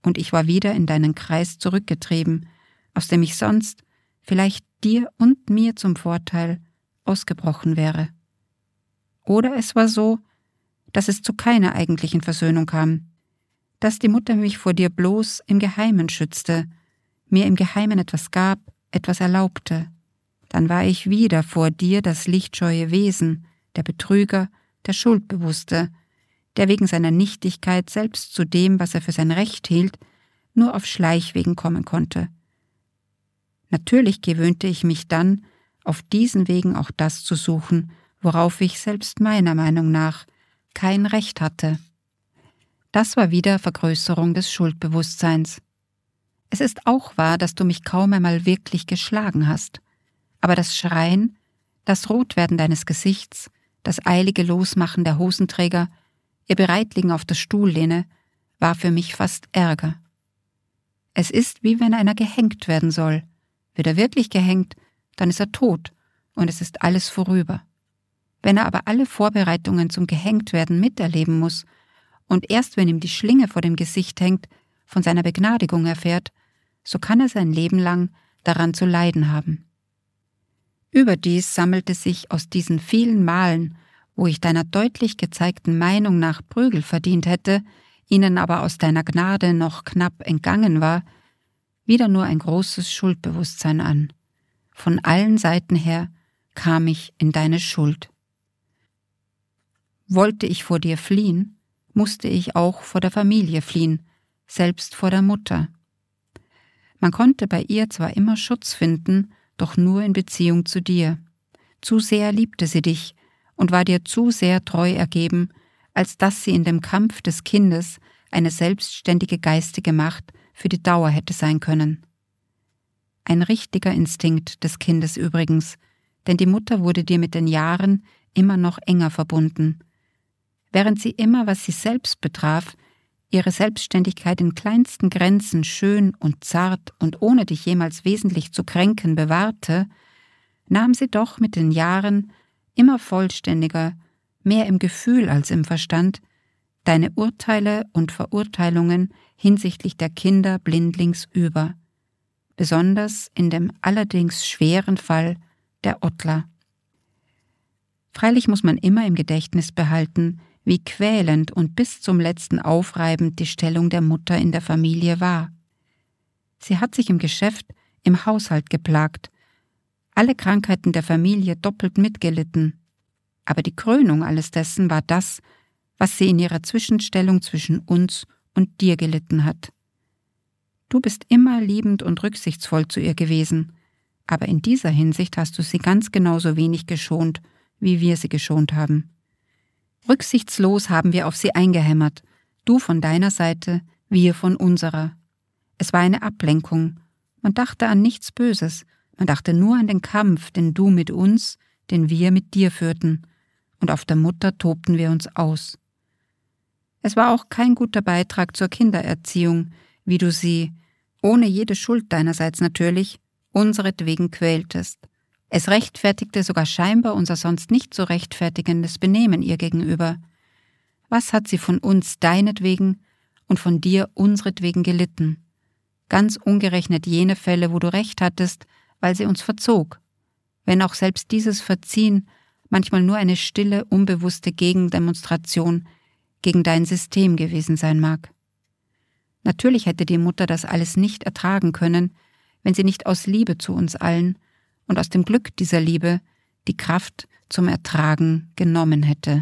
und ich war wieder in deinen Kreis zurückgetrieben, aus dem ich sonst, vielleicht dir und mir zum Vorteil, ausgebrochen wäre. Oder es war so, dass es zu keiner eigentlichen Versöhnung kam, dass die Mutter mich vor dir bloß im Geheimen schützte, mir im Geheimen etwas gab, etwas erlaubte. Dann war ich wieder vor dir das lichtscheue Wesen, der Betrüger, der Schuldbewusste, der wegen seiner Nichtigkeit selbst zu dem, was er für sein Recht hielt, nur auf Schleichwegen kommen konnte. Natürlich gewöhnte ich mich dann, auf diesen Wegen auch das zu suchen, worauf ich selbst meiner Meinung nach kein Recht hatte. Das war wieder Vergrößerung des Schuldbewusstseins. Es ist auch wahr, dass du mich kaum einmal wirklich geschlagen hast, aber das Schreien, das Rotwerden deines Gesichts, das eilige Losmachen der Hosenträger, ihr Bereitliegen auf der Stuhllehne, war für mich fast Ärger. Es ist, wie wenn einer gehängt werden soll. Wird er wirklich gehängt, dann ist er tot und es ist alles vorüber. Wenn er aber alle Vorbereitungen zum Gehängtwerden miterleben muss und erst wenn ihm die Schlinge vor dem Gesicht hängt, von seiner Begnadigung erfährt, so kann er sein Leben lang daran zu leiden haben. Überdies sammelte sich aus diesen vielen Malen, wo ich deiner deutlich gezeigten Meinung nach Prügel verdient hätte, ihnen aber aus deiner Gnade noch knapp entgangen war, wieder nur ein großes Schuldbewusstsein an. Von allen Seiten her kam ich in deine Schuld. Wollte ich vor dir fliehen, musste ich auch vor der Familie fliehen, selbst vor der Mutter. Man konnte bei ihr zwar immer Schutz finden, doch nur in Beziehung zu dir. Zu sehr liebte sie dich und war dir zu sehr treu ergeben, als dass sie in dem Kampf des Kindes eine selbstständige geistige Macht für die Dauer hätte sein können. Ein richtiger Instinkt des Kindes übrigens, denn die Mutter wurde dir mit den Jahren immer noch enger verbunden. Während sie immer, was sie selbst betraf, ihre Selbstständigkeit in kleinsten Grenzen schön und zart und ohne dich jemals wesentlich zu kränken bewahrte, nahm sie doch mit den Jahren immer vollständiger, mehr im Gefühl als im Verstand, deine Urteile und Verurteilungen hinsichtlich der Kinder blindlings über, besonders in dem allerdings schweren Fall der Ottla. Freilich muss man immer im Gedächtnis behalten, wie quälend und bis zum letzten aufreibend die Stellung der Mutter in der Familie war. Sie hat sich im Geschäft, im Haushalt geplagt, alle Krankheiten der Familie doppelt mitgelitten. Aber die Krönung alles dessen war das, was sie in ihrer Zwischenstellung zwischen uns und dir gelitten hat. Du bist immer liebend und rücksichtsvoll zu ihr gewesen, aber in dieser Hinsicht hast du sie ganz genauso wenig geschont, wie wir sie geschont haben. Rücksichtslos haben wir auf sie eingehämmert, du von deiner Seite, wir von unserer. Es war eine Ablenkung, man dachte an nichts Böses, man dachte nur an den Kampf, den du mit uns, den wir mit dir führten, und auf der Mutter tobten wir uns aus. Es war auch kein guter Beitrag zur Kindererziehung, wie du sie, ohne jede Schuld deinerseits natürlich, unseretwegen quältest. Es rechtfertigte sogar scheinbar unser sonst nicht so rechtfertigendes Benehmen ihr gegenüber. Was hat sie von uns deinetwegen und von dir unseretwegen gelitten? Ganz ungerechnet jene Fälle, wo du recht hattest, weil sie uns verzog. Wenn auch selbst dieses Verziehen manchmal nur eine stille, unbewusste Gegendemonstration gegen dein System gewesen sein mag. Natürlich hätte die Mutter das alles nicht ertragen können, wenn sie nicht aus Liebe zu uns allen und aus dem Glück dieser Liebe die Kraft zum Ertragen genommen hätte.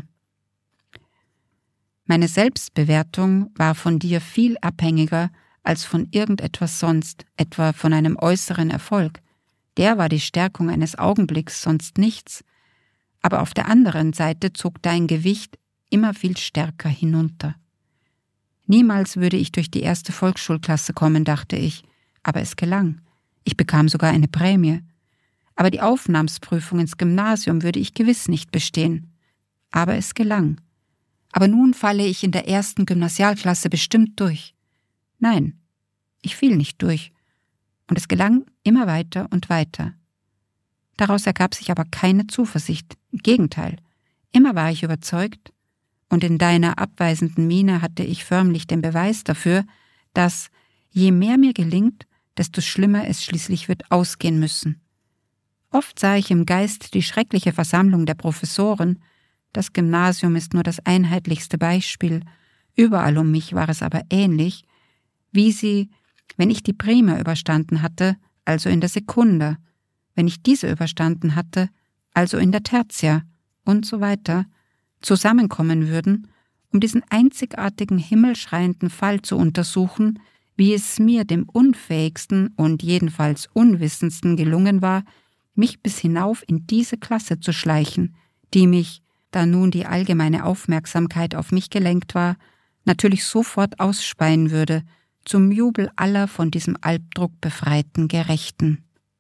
Meine Selbstbewertung war von dir viel abhängiger als von irgendetwas sonst, etwa von einem äußeren Erfolg. Der war die Stärkung eines Augenblicks, sonst nichts. Aber auf der anderen Seite zog dein Gewicht immer viel stärker hinunter. Niemals würde ich durch die erste Volksschulklasse kommen, dachte ich, aber es gelang. Ich bekam sogar eine Prämie. Aber die Aufnahmsprüfung ins Gymnasium würde ich gewiss nicht bestehen. Aber es gelang. Aber nun falle ich in der ersten Gymnasialklasse bestimmt durch. Nein, ich fiel nicht durch. Und es gelang immer weiter und weiter. Daraus ergab sich aber keine Zuversicht. Im Gegenteil, immer war ich überzeugt, und in deiner abweisenden Miene hatte ich förmlich den Beweis dafür, dass, je mehr mir gelingt, desto schlimmer es schließlich wird ausgehen müssen. Oft sah ich im Geist die schreckliche Versammlung der Professoren. Das Gymnasium ist nur das einheitlichste Beispiel. Überall um mich war es aber ähnlich, wie sie, wenn ich die Prima überstanden hatte, also in der Sekunda, wenn ich diese überstanden hatte, also in der Tertia und so weiter, zusammenkommen würden, um diesen einzigartigen himmelschreienden Fall zu untersuchen, wie es mir, dem unfähigsten und jedenfalls unwissendsten, gelungen war, mich bis hinauf in diese Klasse zu schleichen, die mich, da nun die allgemeine Aufmerksamkeit auf mich gelenkt war, natürlich sofort ausspeien würde, zum Jubel aller von diesem Albdruck befreiten Gerechten.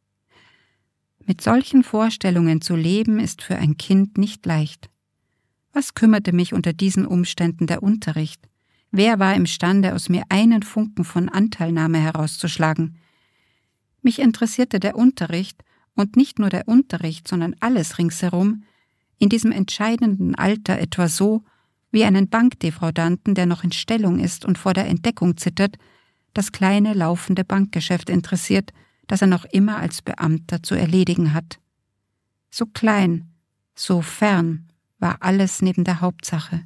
Mit solchen Vorstellungen zu leben, ist für ein Kind nicht leicht. Was kümmerte mich unter diesen Umständen der Unterricht? Wer war imstande, aus mir einen Funken von Anteilnahme herauszuschlagen? Mich interessierte der Unterricht, und nicht nur der Unterricht, sondern alles ringsherum, in diesem entscheidenden Alter etwa so, wie einen Bankdefraudanten, der noch in Stellung ist und vor der Entdeckung zittert, das kleine laufende Bankgeschäft interessiert, das er noch immer als Beamter zu erledigen hat. So klein, so fern war alles neben der Hauptsache.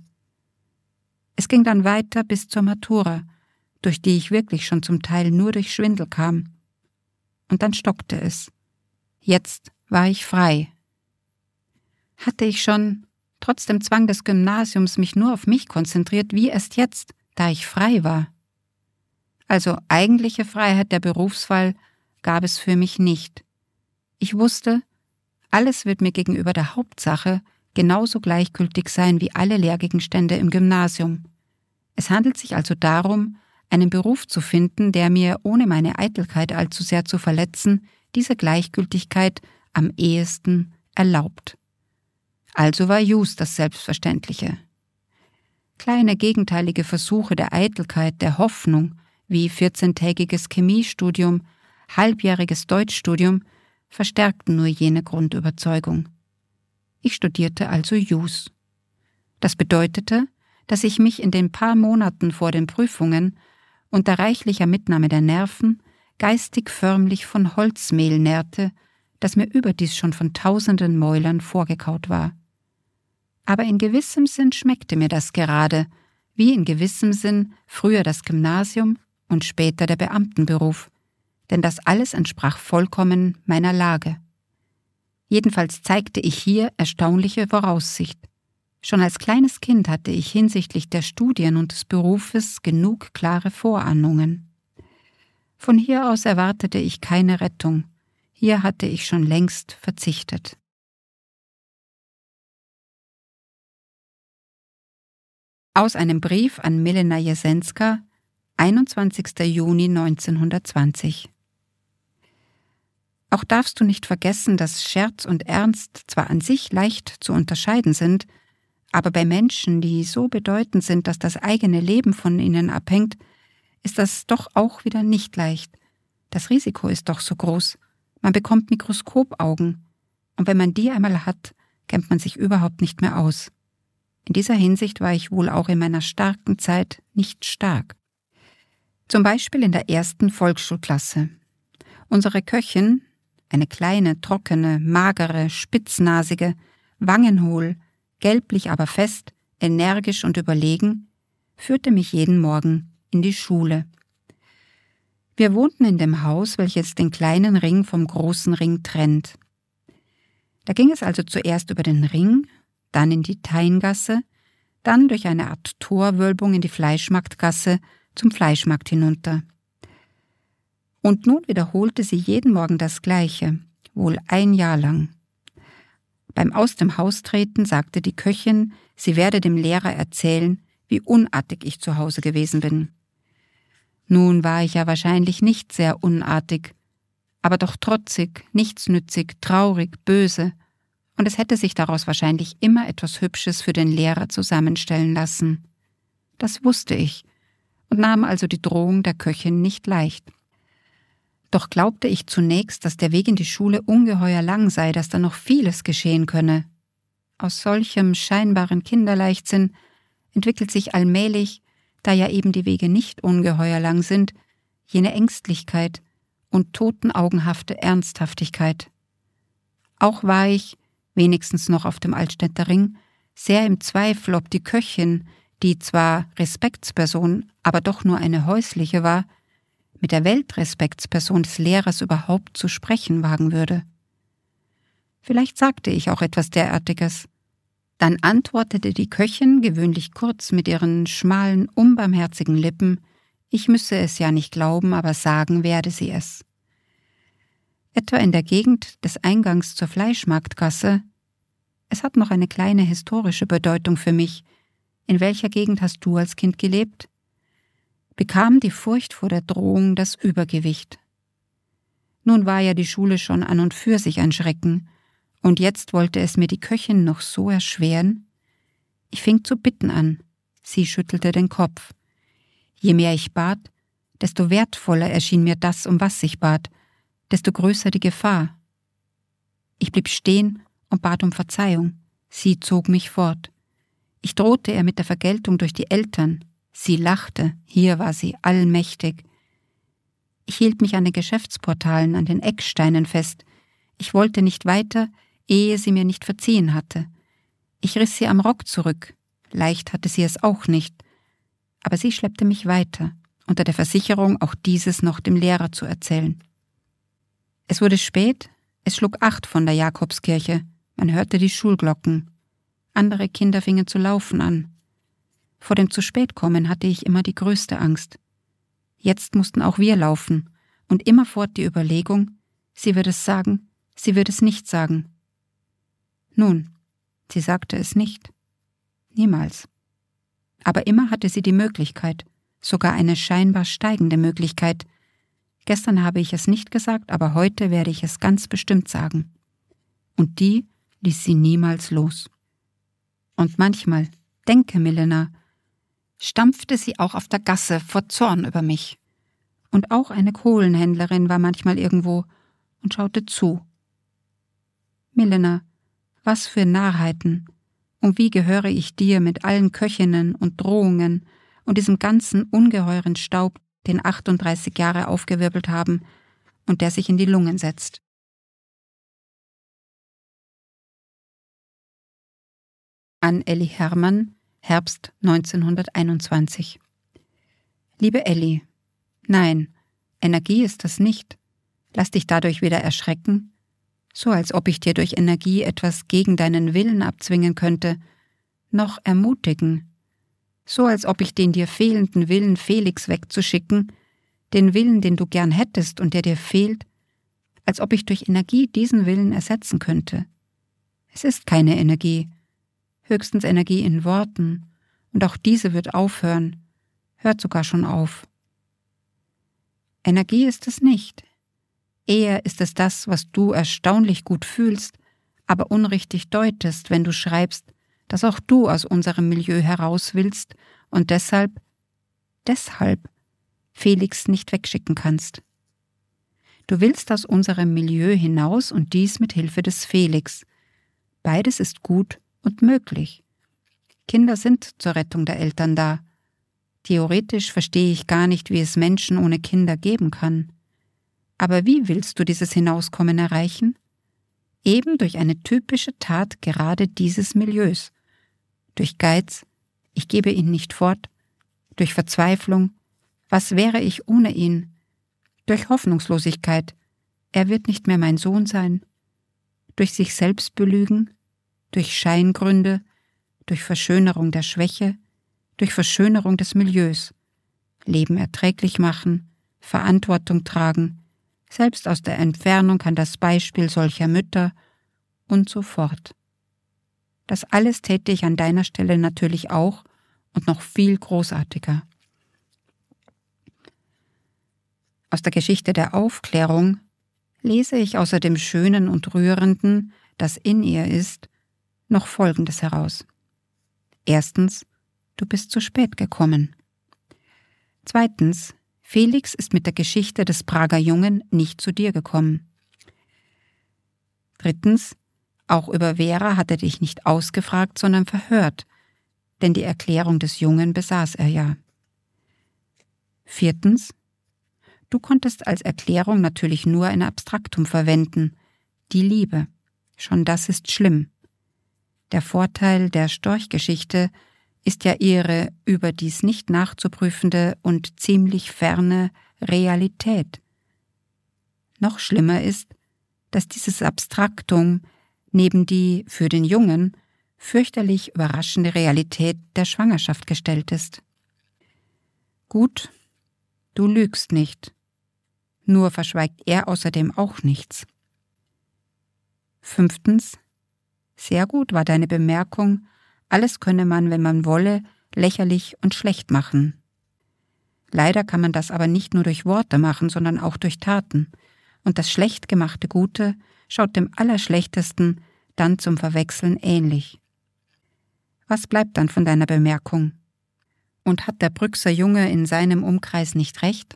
Es ging dann weiter bis zur Matura, durch die ich wirklich schon zum Teil nur durch Schwindel kam. Und dann stockte es. Jetzt war ich frei. Hatte ich schon, trotz dem Zwang des Gymnasiums, mich nur auf mich konzentriert, wie erst jetzt, da ich frei war? Also eigentliche Freiheit der Berufswahl gab es für mich nicht. Ich wusste, alles wird mir gegenüber der Hauptsache genauso gleichgültig sein wie alle Lehrgegenstände im Gymnasium. Es handelt sich also darum, einen Beruf zu finden, der mir, ohne meine Eitelkeit allzu sehr zu verletzen, diese Gleichgültigkeit am ehesten erlaubt. Also war Just das Selbstverständliche. Kleine gegenteilige Versuche der Eitelkeit, der Hoffnung, wie 14-tägiges Chemiestudium, halbjähriges Deutschstudium, verstärkten nur jene Grundüberzeugung. Ich studierte also Jus. Das bedeutete, dass ich mich in den paar Monaten vor den Prüfungen unter reichlicher Mitnahme der Nerven geistig förmlich von Holzmehl nährte, das mir überdies schon von tausenden Mäulern vorgekaut war. Aber in gewissem Sinn schmeckte mir das gerade, wie in gewissem Sinn früher das Gymnasium und später der Beamtenberuf, denn das alles entsprach vollkommen meiner Lage. Jedenfalls zeigte ich hier erstaunliche Voraussicht. Schon als kleines Kind hatte ich hinsichtlich der Studien und des Berufes genug klare Vorahnungen. Von hier aus erwartete ich keine Rettung. Hier hatte ich schon längst verzichtet. Aus einem Brief an Milena Jesenska, 21. Juni 1920. Auch darfst du nicht vergessen, dass Scherz und Ernst zwar an sich leicht zu unterscheiden sind, aber bei Menschen, die so bedeutend sind, dass das eigene Leben von ihnen abhängt, ist das doch auch wieder nicht leicht. Das Risiko ist doch so groß. Man bekommt Mikroskopaugen. Und wenn man die einmal hat, kennt man sich überhaupt nicht mehr aus. In dieser Hinsicht war ich wohl auch in meiner starken Zeit nicht stark. Zum Beispiel in der 1. Volksschulklasse. Unsere Köchin, eine kleine, trockene, magere, spitznasige, wangenhohl, gelblich aber fest, energisch und überlegen, führte mich jeden Morgen in die Schule. Wir wohnten in dem Haus, welches den kleinen Ring vom großen Ring trennt. Da ging es also zuerst über den Ring, dann in die Teingasse, dann durch eine Art Torwölbung in die Fleischmarktgasse zum Fleischmarkt hinunter. Und nun wiederholte sie jeden Morgen das Gleiche, wohl ein Jahr lang. Beim Aus dem Haus treten sagte die Köchin, sie werde dem Lehrer erzählen, wie unartig ich zu Hause gewesen bin. Nun war ich ja wahrscheinlich nicht sehr unartig, aber doch trotzig, nichtsnützig, traurig, böse, und es hätte sich daraus wahrscheinlich immer etwas Hübsches für den Lehrer zusammenstellen lassen. Das wusste ich und nahm also die Drohung der Köchin nicht leicht. Doch glaubte ich zunächst, dass der Weg in die Schule ungeheuer lang sei, dass da noch vieles geschehen könne. Aus solchem scheinbaren Kinderleichtsinn entwickelt sich allmählich da ja eben die Wege nicht ungeheuer lang sind, jene Ängstlichkeit und totenaugenhafte Ernsthaftigkeit. Auch war ich, wenigstens noch auf dem Altstädter Ring, sehr im Zweifel, ob die Köchin, die zwar Respektsperson, aber doch nur eine häusliche war, mit der Weltrespektsperson des Lehrers überhaupt zu sprechen wagen würde. Vielleicht sagte ich auch etwas derartiges. Dann antwortete die Köchin gewöhnlich kurz mit ihren schmalen, unbarmherzigen Lippen, ich müsse es ja nicht glauben, aber sagen werde sie es. Etwa in der Gegend des Eingangs zur Fleischmarktgasse, es hat noch eine kleine historische Bedeutung für mich, in welcher Gegend hast du als Kind gelebt? Bekam die Furcht vor der Drohung das Übergewicht. Nun war ja die Schule schon an und für sich ein Schrecken, und jetzt wollte es mir die Köchin noch so erschweren? Ich fing zu bitten an, sie schüttelte den Kopf. Je mehr ich bat, desto wertvoller erschien mir das, um was ich bat, desto größer die Gefahr. Ich blieb stehen und bat um Verzeihung, sie zog mich fort. Ich drohte ihr mit der Vergeltung durch die Eltern, sie lachte, hier war sie allmächtig. Ich hielt mich an den Geschäftsportalen, an den Ecksteinen fest, ich wollte nicht weiter, ehe sie mir nicht verziehen hatte. Ich riss sie am Rock zurück, leicht hatte sie es auch nicht, aber sie schleppte mich weiter, unter der Versicherung, auch dieses noch dem Lehrer zu erzählen. Es wurde spät, es schlug 8 von der Jakobskirche, man hörte die Schulglocken. Andere Kinder fingen zu laufen an. Vor dem Zu-Spät-Kommen hatte ich immer die größte Angst. Jetzt mussten auch wir laufen, und immerfort die Überlegung, sie wird es sagen, sie wird es nicht sagen. Nun, sie sagte es nicht. Niemals. Aber immer hatte sie die Möglichkeit, sogar eine scheinbar steigende Möglichkeit. Gestern habe ich es nicht gesagt, aber heute werde ich es ganz bestimmt sagen. Und die ließ sie niemals los. Und manchmal, denke Milena, stampfte sie auch auf der Gasse vor Zorn über mich. Und auch eine Kohlenhändlerin war manchmal irgendwo und schaute zu. Milena, was für Narrheiten! Und wie gehöre ich dir mit allen Köchinnen und Drohungen und diesem ganzen ungeheuren Staub, den 38 Jahre aufgewirbelt haben und der sich in die Lungen setzt? An Elli Hermann, Herbst 1921. Liebe Elli, nein, Energie ist das nicht. Lass dich dadurch weder erschrecken, so als ob ich dir durch Energie etwas gegen deinen Willen abzwingen könnte, noch ermutigen, so als ob ich den dir fehlenden Willen, Felix wegzuschicken, den Willen, den du gern hättest und der dir fehlt, als ob ich durch Energie diesen Willen ersetzen könnte. Es ist keine Energie, höchstens Energie in Worten, und auch diese wird aufhören, hört sogar schon auf. Energie ist es nicht. Eher ist es das, was du erstaunlich gut fühlst, aber unrichtig deutest, wenn du schreibst, dass auch du aus unserem Milieu heraus willst und deshalb Felix nicht wegschicken kannst. Du willst aus unserem Milieu hinaus und dies mit Hilfe des Felix. Beides ist gut und möglich. Kinder sind zur Rettung der Eltern da. Theoretisch verstehe ich gar nicht, wie es Menschen ohne Kinder geben kann. Aber wie willst du dieses Hinauskommen erreichen? Eben durch eine typische Tat gerade dieses Milieus. Durch Geiz, ich gebe ihn nicht fort, durch Verzweiflung, was wäre ich ohne ihn? Durch Hoffnungslosigkeit, er wird nicht mehr mein Sohn sein, durch sich selbst belügen, durch Scheingründe, durch Verschönerung der Schwäche, durch Verschönerung des Milieus, Leben erträglich machen, Verantwortung tragen, selbst aus der Entfernung kann das Beispiel solcher Mütter und so fort. Das alles täte ich an deiner Stelle natürlich auch und noch viel großartiger. Aus der Geschichte der Aufklärung lese ich außer dem Schönen und Rührenden, das in ihr ist, noch Folgendes heraus. Erstens, du bist zu spät gekommen. Zweitens, Felix ist mit der Geschichte des Prager Jungen nicht zu dir gekommen. Drittens, auch über Vera hat er dich nicht ausgefragt, sondern verhört, denn die Erklärung des Jungen besaß er ja. 4. Du konntest als Erklärung natürlich nur ein Abstraktum verwenden, die Liebe. Schon das ist schlimm. Der Vorteil der Storchgeschichte ist ja ihre überdies nicht nachzuprüfende und ziemlich ferne Realität. Noch schlimmer ist, dass dieses Abstraktum neben die für den Jungen fürchterlich überraschende Realität der Schwangerschaft gestellt ist. Gut, du lügst nicht. Nur verschweigt er außerdem auch nichts. 5. Sehr gut war deine Bemerkung, alles könne man, wenn man wolle, lächerlich und schlecht machen. Leider kann man das aber nicht nur durch Worte machen, sondern auch durch Taten. Und das schlecht gemachte Gute schaut dem Allerschlechtesten dann zum Verwechseln ähnlich. Was bleibt dann von deiner Bemerkung? Und hat der Brüxer Junge in seinem Umkreis nicht recht?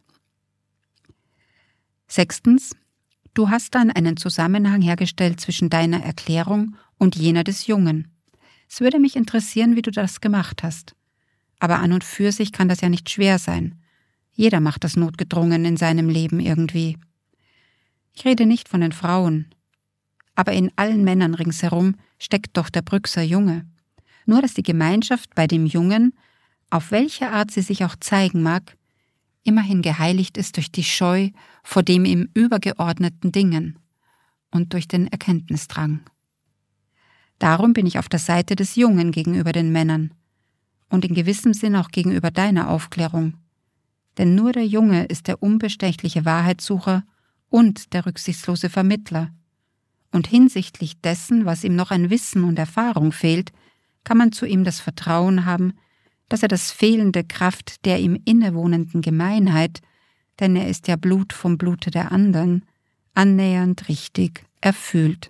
6. Du hast dann einen Zusammenhang hergestellt zwischen deiner Erklärung und jener des Jungen. Es würde mich interessieren, wie du das gemacht hast. Aber an und für sich kann das ja nicht schwer sein. Jeder macht das notgedrungen in seinem Leben irgendwie. Ich rede nicht von den Frauen. Aber in allen Männern ringsherum steckt doch der Brüxer Junge. Nur dass die Gemeinschaft bei dem Jungen, auf welche Art sie sich auch zeigen mag, immerhin geheiligt ist durch die Scheu vor dem ihm übergeordneten Dingen und durch den Erkenntnisdrang. Darum bin ich auf der Seite des Jungen gegenüber den Männern und in gewissem Sinn auch gegenüber deiner Aufklärung. Denn nur der Junge ist der unbestechliche Wahrheitssucher und der rücksichtslose Vermittler. Und hinsichtlich dessen, was ihm noch an Wissen und Erfahrung fehlt, kann man zu ihm das Vertrauen haben, dass er das fehlende Kraft der ihm innewohnenden Gemeinheit, denn er ist ja Blut vom Blute der anderen, annähernd richtig erfüllt.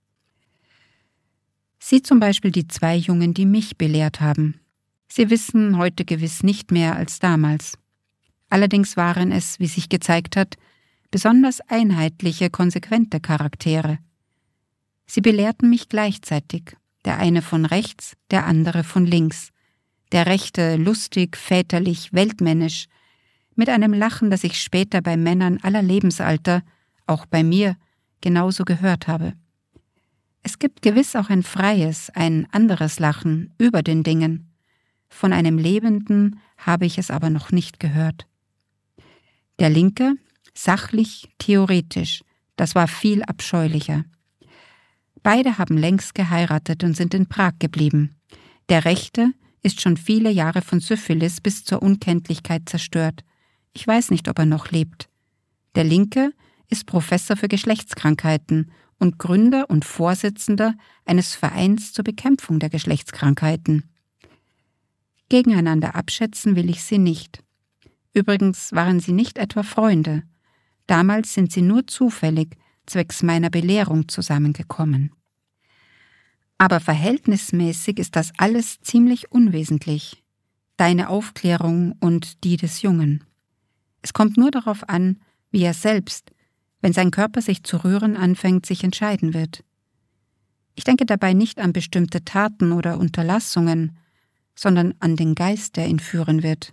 Sieh zum Beispiel die 2 Jungen, die mich belehrt haben. Sie wissen heute gewiss nicht mehr als damals. Allerdings waren es, wie sich gezeigt hat, besonders einheitliche, konsequente Charaktere. Sie belehrten mich gleichzeitig, der eine von rechts, der andere von links. Der Rechte lustig, väterlich, weltmännisch, mit einem Lachen, das ich später bei Männern aller Lebensalter, auch bei mir, genauso gehört habe. Es gibt gewiss auch ein freies, ein anderes Lachen über den Dingen. Von einem Lebenden habe ich es aber noch nicht gehört. Der Linke, sachlich, theoretisch, das war viel abscheulicher. Beide haben längst geheiratet und sind in Prag geblieben. Der Rechte ist schon viele Jahre von Syphilis bis zur Unkenntlichkeit zerstört. Ich weiß nicht, ob er noch lebt. Der Linke ist Professor für Geschlechtskrankheiten und Gründer und Vorsitzender eines Vereins zur Bekämpfung der Geschlechtskrankheiten. Gegeneinander abschätzen will ich sie nicht. Übrigens waren sie nicht etwa Freunde. Damals sind sie nur zufällig zwecks meiner Belehrung zusammengekommen. Aber verhältnismäßig ist das alles ziemlich unwesentlich. Deine Aufklärung und die des Jungen. Es kommt nur darauf an, wie er selbst, wenn sein Körper sich zu rühren anfängt, sich entscheiden wird. Ich denke dabei nicht an bestimmte Taten oder Unterlassungen, sondern an den Geist, der ihn führen wird.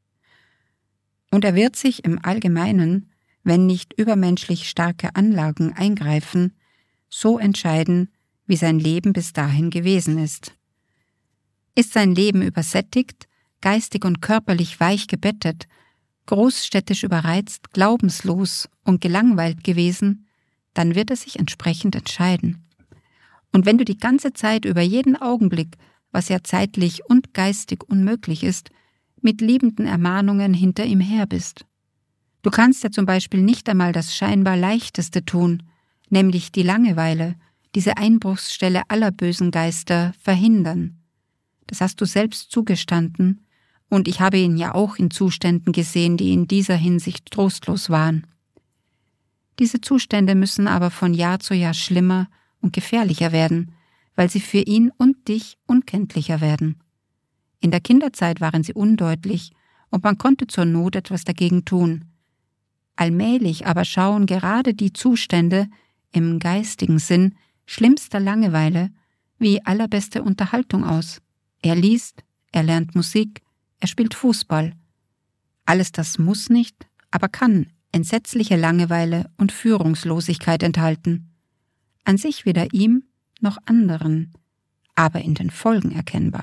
Und er wird sich im Allgemeinen, wenn nicht übermenschlich starke Anlagen eingreifen, so entscheiden, wie sein Leben bis dahin gewesen ist. Ist sein Leben übersättigt, geistig und körperlich weich gebettet, großstädtisch überreizt, glaubenslos und gelangweilt gewesen, dann wird er sich entsprechend entscheiden. Und wenn du die ganze Zeit über jeden Augenblick, was ja zeitlich und geistig unmöglich ist, mit liebenden Ermahnungen hinter ihm her bist. Du kannst ja zum Beispiel nicht einmal das scheinbar Leichteste tun, nämlich die Langeweile, diese Einbruchsstelle aller bösen Geister, verhindern. Das hast du selbst zugestanden, und ich habe ihn ja auch in Zuständen gesehen, die in dieser Hinsicht trostlos waren. Diese Zustände müssen aber von Jahr zu Jahr schlimmer und gefährlicher werden, weil sie für ihn und dich unkenntlicher werden. In der Kinderzeit waren sie undeutlich, und man konnte zur Not etwas dagegen tun. Allmählich aber schauen gerade die Zustände im geistigen Sinn schlimmster Langeweile wie allerbeste Unterhaltung aus. Er liest, er lernt Musik, er spielt Fußball. Alles das muss nicht, aber kann entsetzliche Langeweile und Führungslosigkeit enthalten. An sich weder ihm noch anderen, aber in den Folgen erkennbar.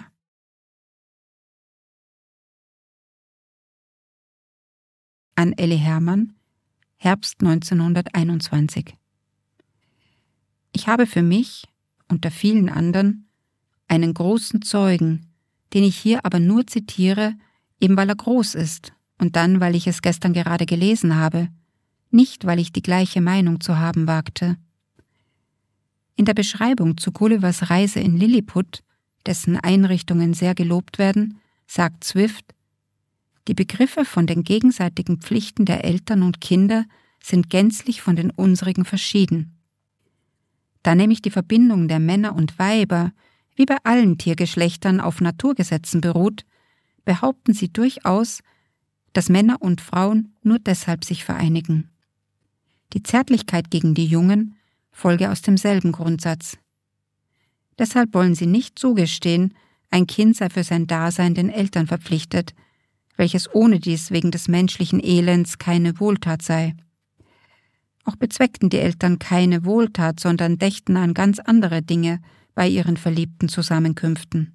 An Elli Hermann, Herbst 1921. Ich habe für mich, unter vielen anderen, einen großen Zeugen, den ich hier aber nur zitiere, eben weil er groß ist und dann, weil ich es gestern gerade gelesen habe, nicht weil ich die gleiche Meinung zu haben wagte. In der Beschreibung zu Gullivers Reise in Lilliput, dessen Einrichtungen sehr gelobt werden, sagt Swift: Die Begriffe von den gegenseitigen Pflichten der Eltern und Kinder sind gänzlich von den unsrigen verschieden. Da nämlich die Verbindung der Männer und Weiber wie bei allen Tiergeschlechtern auf Naturgesetzen beruht, behaupten sie durchaus, dass Männer und Frauen nur deshalb sich vereinigen. Die Zärtlichkeit gegen die Jungen folge aus demselben Grundsatz. Deshalb wollen sie nicht zugestehen, ein Kind sei für sein Dasein den Eltern verpflichtet, welches ohne dies wegen des menschlichen Elends keine Wohltat sei. Auch bezweckten die Eltern keine Wohltat, sondern dächten an ganz andere Dinge bei ihren verliebten Zusammenkünften.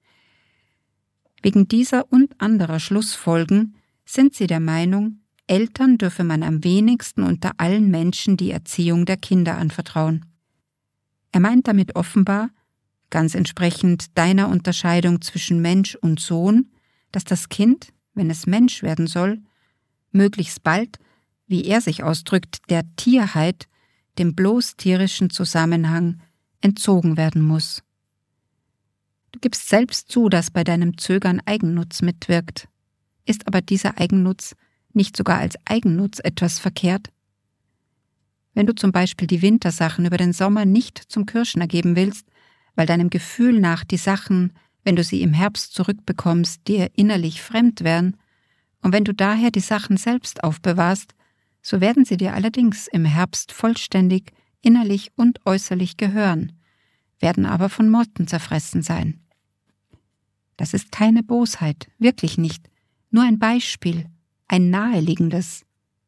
Wegen dieser und anderer Schlussfolgen sind sie der Meinung, Eltern dürfe man am wenigsten unter allen Menschen die Erziehung der Kinder anvertrauen. Er meint damit offenbar, ganz entsprechend deiner Unterscheidung zwischen Mensch und Sohn, dass das Kind, wenn es Mensch werden soll, möglichst bald, wie er sich ausdrückt, der Tierheit, dem bloß tierischen Zusammenhang, entzogen werden muss. Du gibst selbst zu, dass bei deinem Zögern Eigennutz mitwirkt. Ist aber dieser Eigennutz nicht sogar als Eigennutz etwas verkehrt? Wenn du zum Beispiel die Wintersachen über den Sommer nicht zum Kürschner geben willst, weil deinem Gefühl nach die Sachen, wenn du sie im Herbst zurückbekommst, dir innerlich fremd wären, und wenn du daher die Sachen selbst aufbewahrst, so werden sie dir allerdings im Herbst vollständig, innerlich und äußerlich gehören, werden aber von Motten zerfressen sein. Das ist keine Bosheit, wirklich nicht, nur ein Beispiel, ein naheliegendes.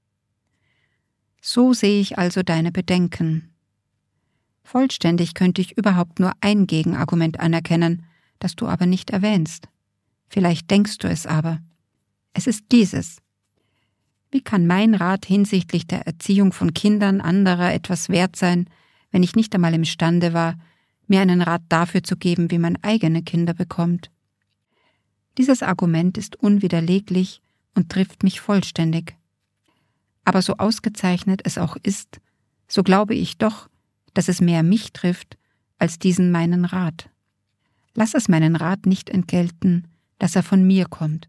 So sehe ich also deine Bedenken. Vollständig könnte ich überhaupt nur ein Gegenargument anerkennen, das du aber nicht erwähnst. Vielleicht denkst du es aber. Es ist dieses: Wie kann mein Rat hinsichtlich der Erziehung von Kindern anderer etwas wert sein, wenn ich nicht einmal imstande war, mir einen Rat dafür zu geben, wie man eigene Kinder bekommt? Dieses Argument ist unwiderleglich und trifft mich vollständig. Aber so ausgezeichnet es auch ist, so glaube ich doch, dass es mehr mich trifft, als diesen meinen Rat. Lass es meinen Rat nicht entgelten, dass er von mir kommt.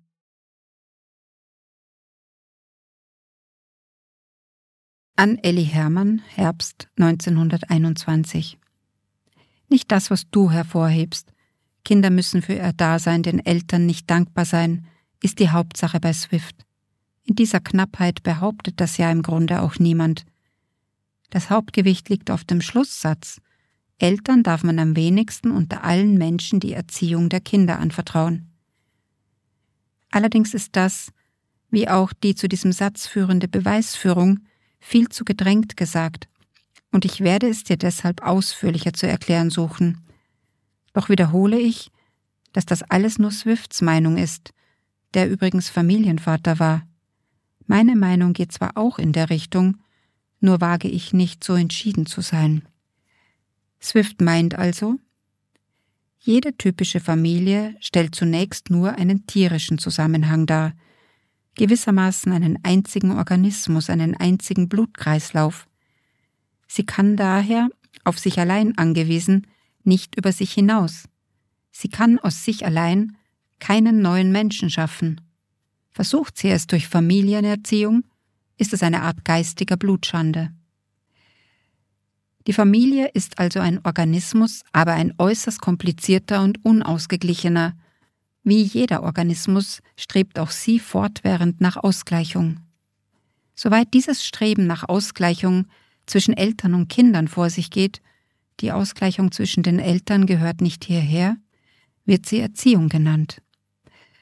An Elli Hermann, Herbst 1921. Nicht das, was du hervorhebst. Kinder müssen für ihr Dasein den Eltern nicht dankbar sein, ist die Hauptsache bei Swift. In dieser Knappheit behauptet das ja im Grunde auch niemand. Das Hauptgewicht liegt auf dem Schlusssatz: Eltern darf man am wenigsten unter allen Menschen die Erziehung der Kinder anvertrauen. Allerdings ist das, wie auch die zu diesem Satz führende Beweisführung, viel zu gedrängt gesagt, und ich werde es dir deshalb ausführlicher zu erklären suchen. Doch wiederhole ich, dass das alles nur Swifts Meinung ist, der übrigens Familienvater war. Meine Meinung geht zwar auch in der Richtung, nur wage ich nicht so entschieden zu sein. Swift meint also, jede typische Familie stellt zunächst nur einen tierischen Zusammenhang dar, gewissermaßen einen einzigen Organismus, einen einzigen Blutkreislauf. Sie kann daher, auf sich allein angewiesen, nicht über sich hinaus. Sie kann aus sich allein keinen neuen Menschen schaffen. Versucht sie es durch Familienerziehung, ist es eine Art geistiger Blutschande. Die Familie ist also ein Organismus, aber ein äußerst komplizierter und unausgeglichener. Wie jeder Organismus strebt auch sie fortwährend nach Ausgleichung. Soweit dieses Streben nach Ausgleichung zwischen Eltern und Kindern vor sich geht, die Ausgleichung zwischen den Eltern gehört nicht hierher, wird sie Erziehung genannt.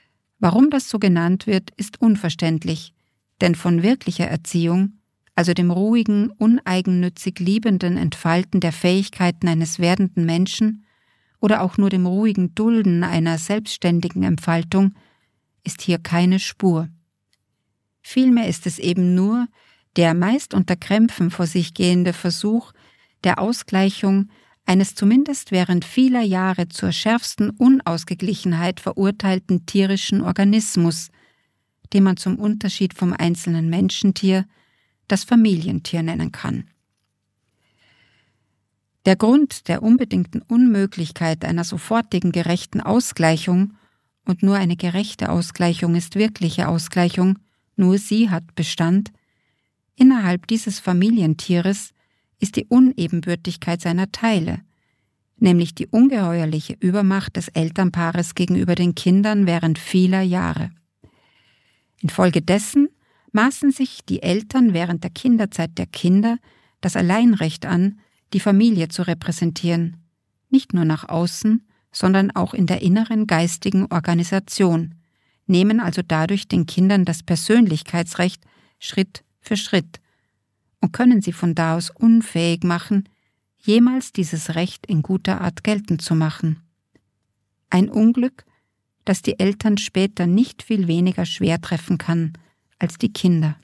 Warum das so genannt wird, ist unverständlich, denn von wirklicher Erziehung, also dem ruhigen, uneigennützig liebenden Entfalten der Fähigkeiten eines werdenden Menschen oder auch nur dem ruhigen Dulden einer selbstständigen Entfaltung, ist hier keine Spur. Vielmehr ist es eben nur der meist unter Krämpfen vor sich gehende Versuch der Ausgleichung eines zumindest während vieler Jahre zur schärfsten Unausgeglichenheit verurteilten tierischen Organismus, den man zum Unterschied vom einzelnen Menschentier das Familientier nennen kann. Der Grund der unbedingten Unmöglichkeit einer sofortigen gerechten Ausgleichung, und nur eine gerechte Ausgleichung ist wirkliche Ausgleichung, nur sie hat Bestand, innerhalb dieses Familientieres ist die Unebenbürtigkeit seiner Teile, nämlich die ungeheuerliche Übermacht des Elternpaares gegenüber den Kindern während vieler Jahre. Infolgedessen maßen sich die Eltern während der Kinderzeit der Kinder das Alleinrecht an, die Familie zu repräsentieren, nicht nur nach außen, sondern auch in der inneren geistigen Organisation, nehmen also dadurch den Kindern das Persönlichkeitsrecht Schritt für Schritt und können sie von da aus unfähig machen, jemals dieses Recht in guter Art geltend zu machen. Ein Unglück, das die Eltern später nicht viel weniger schwer treffen kann als die Kinder.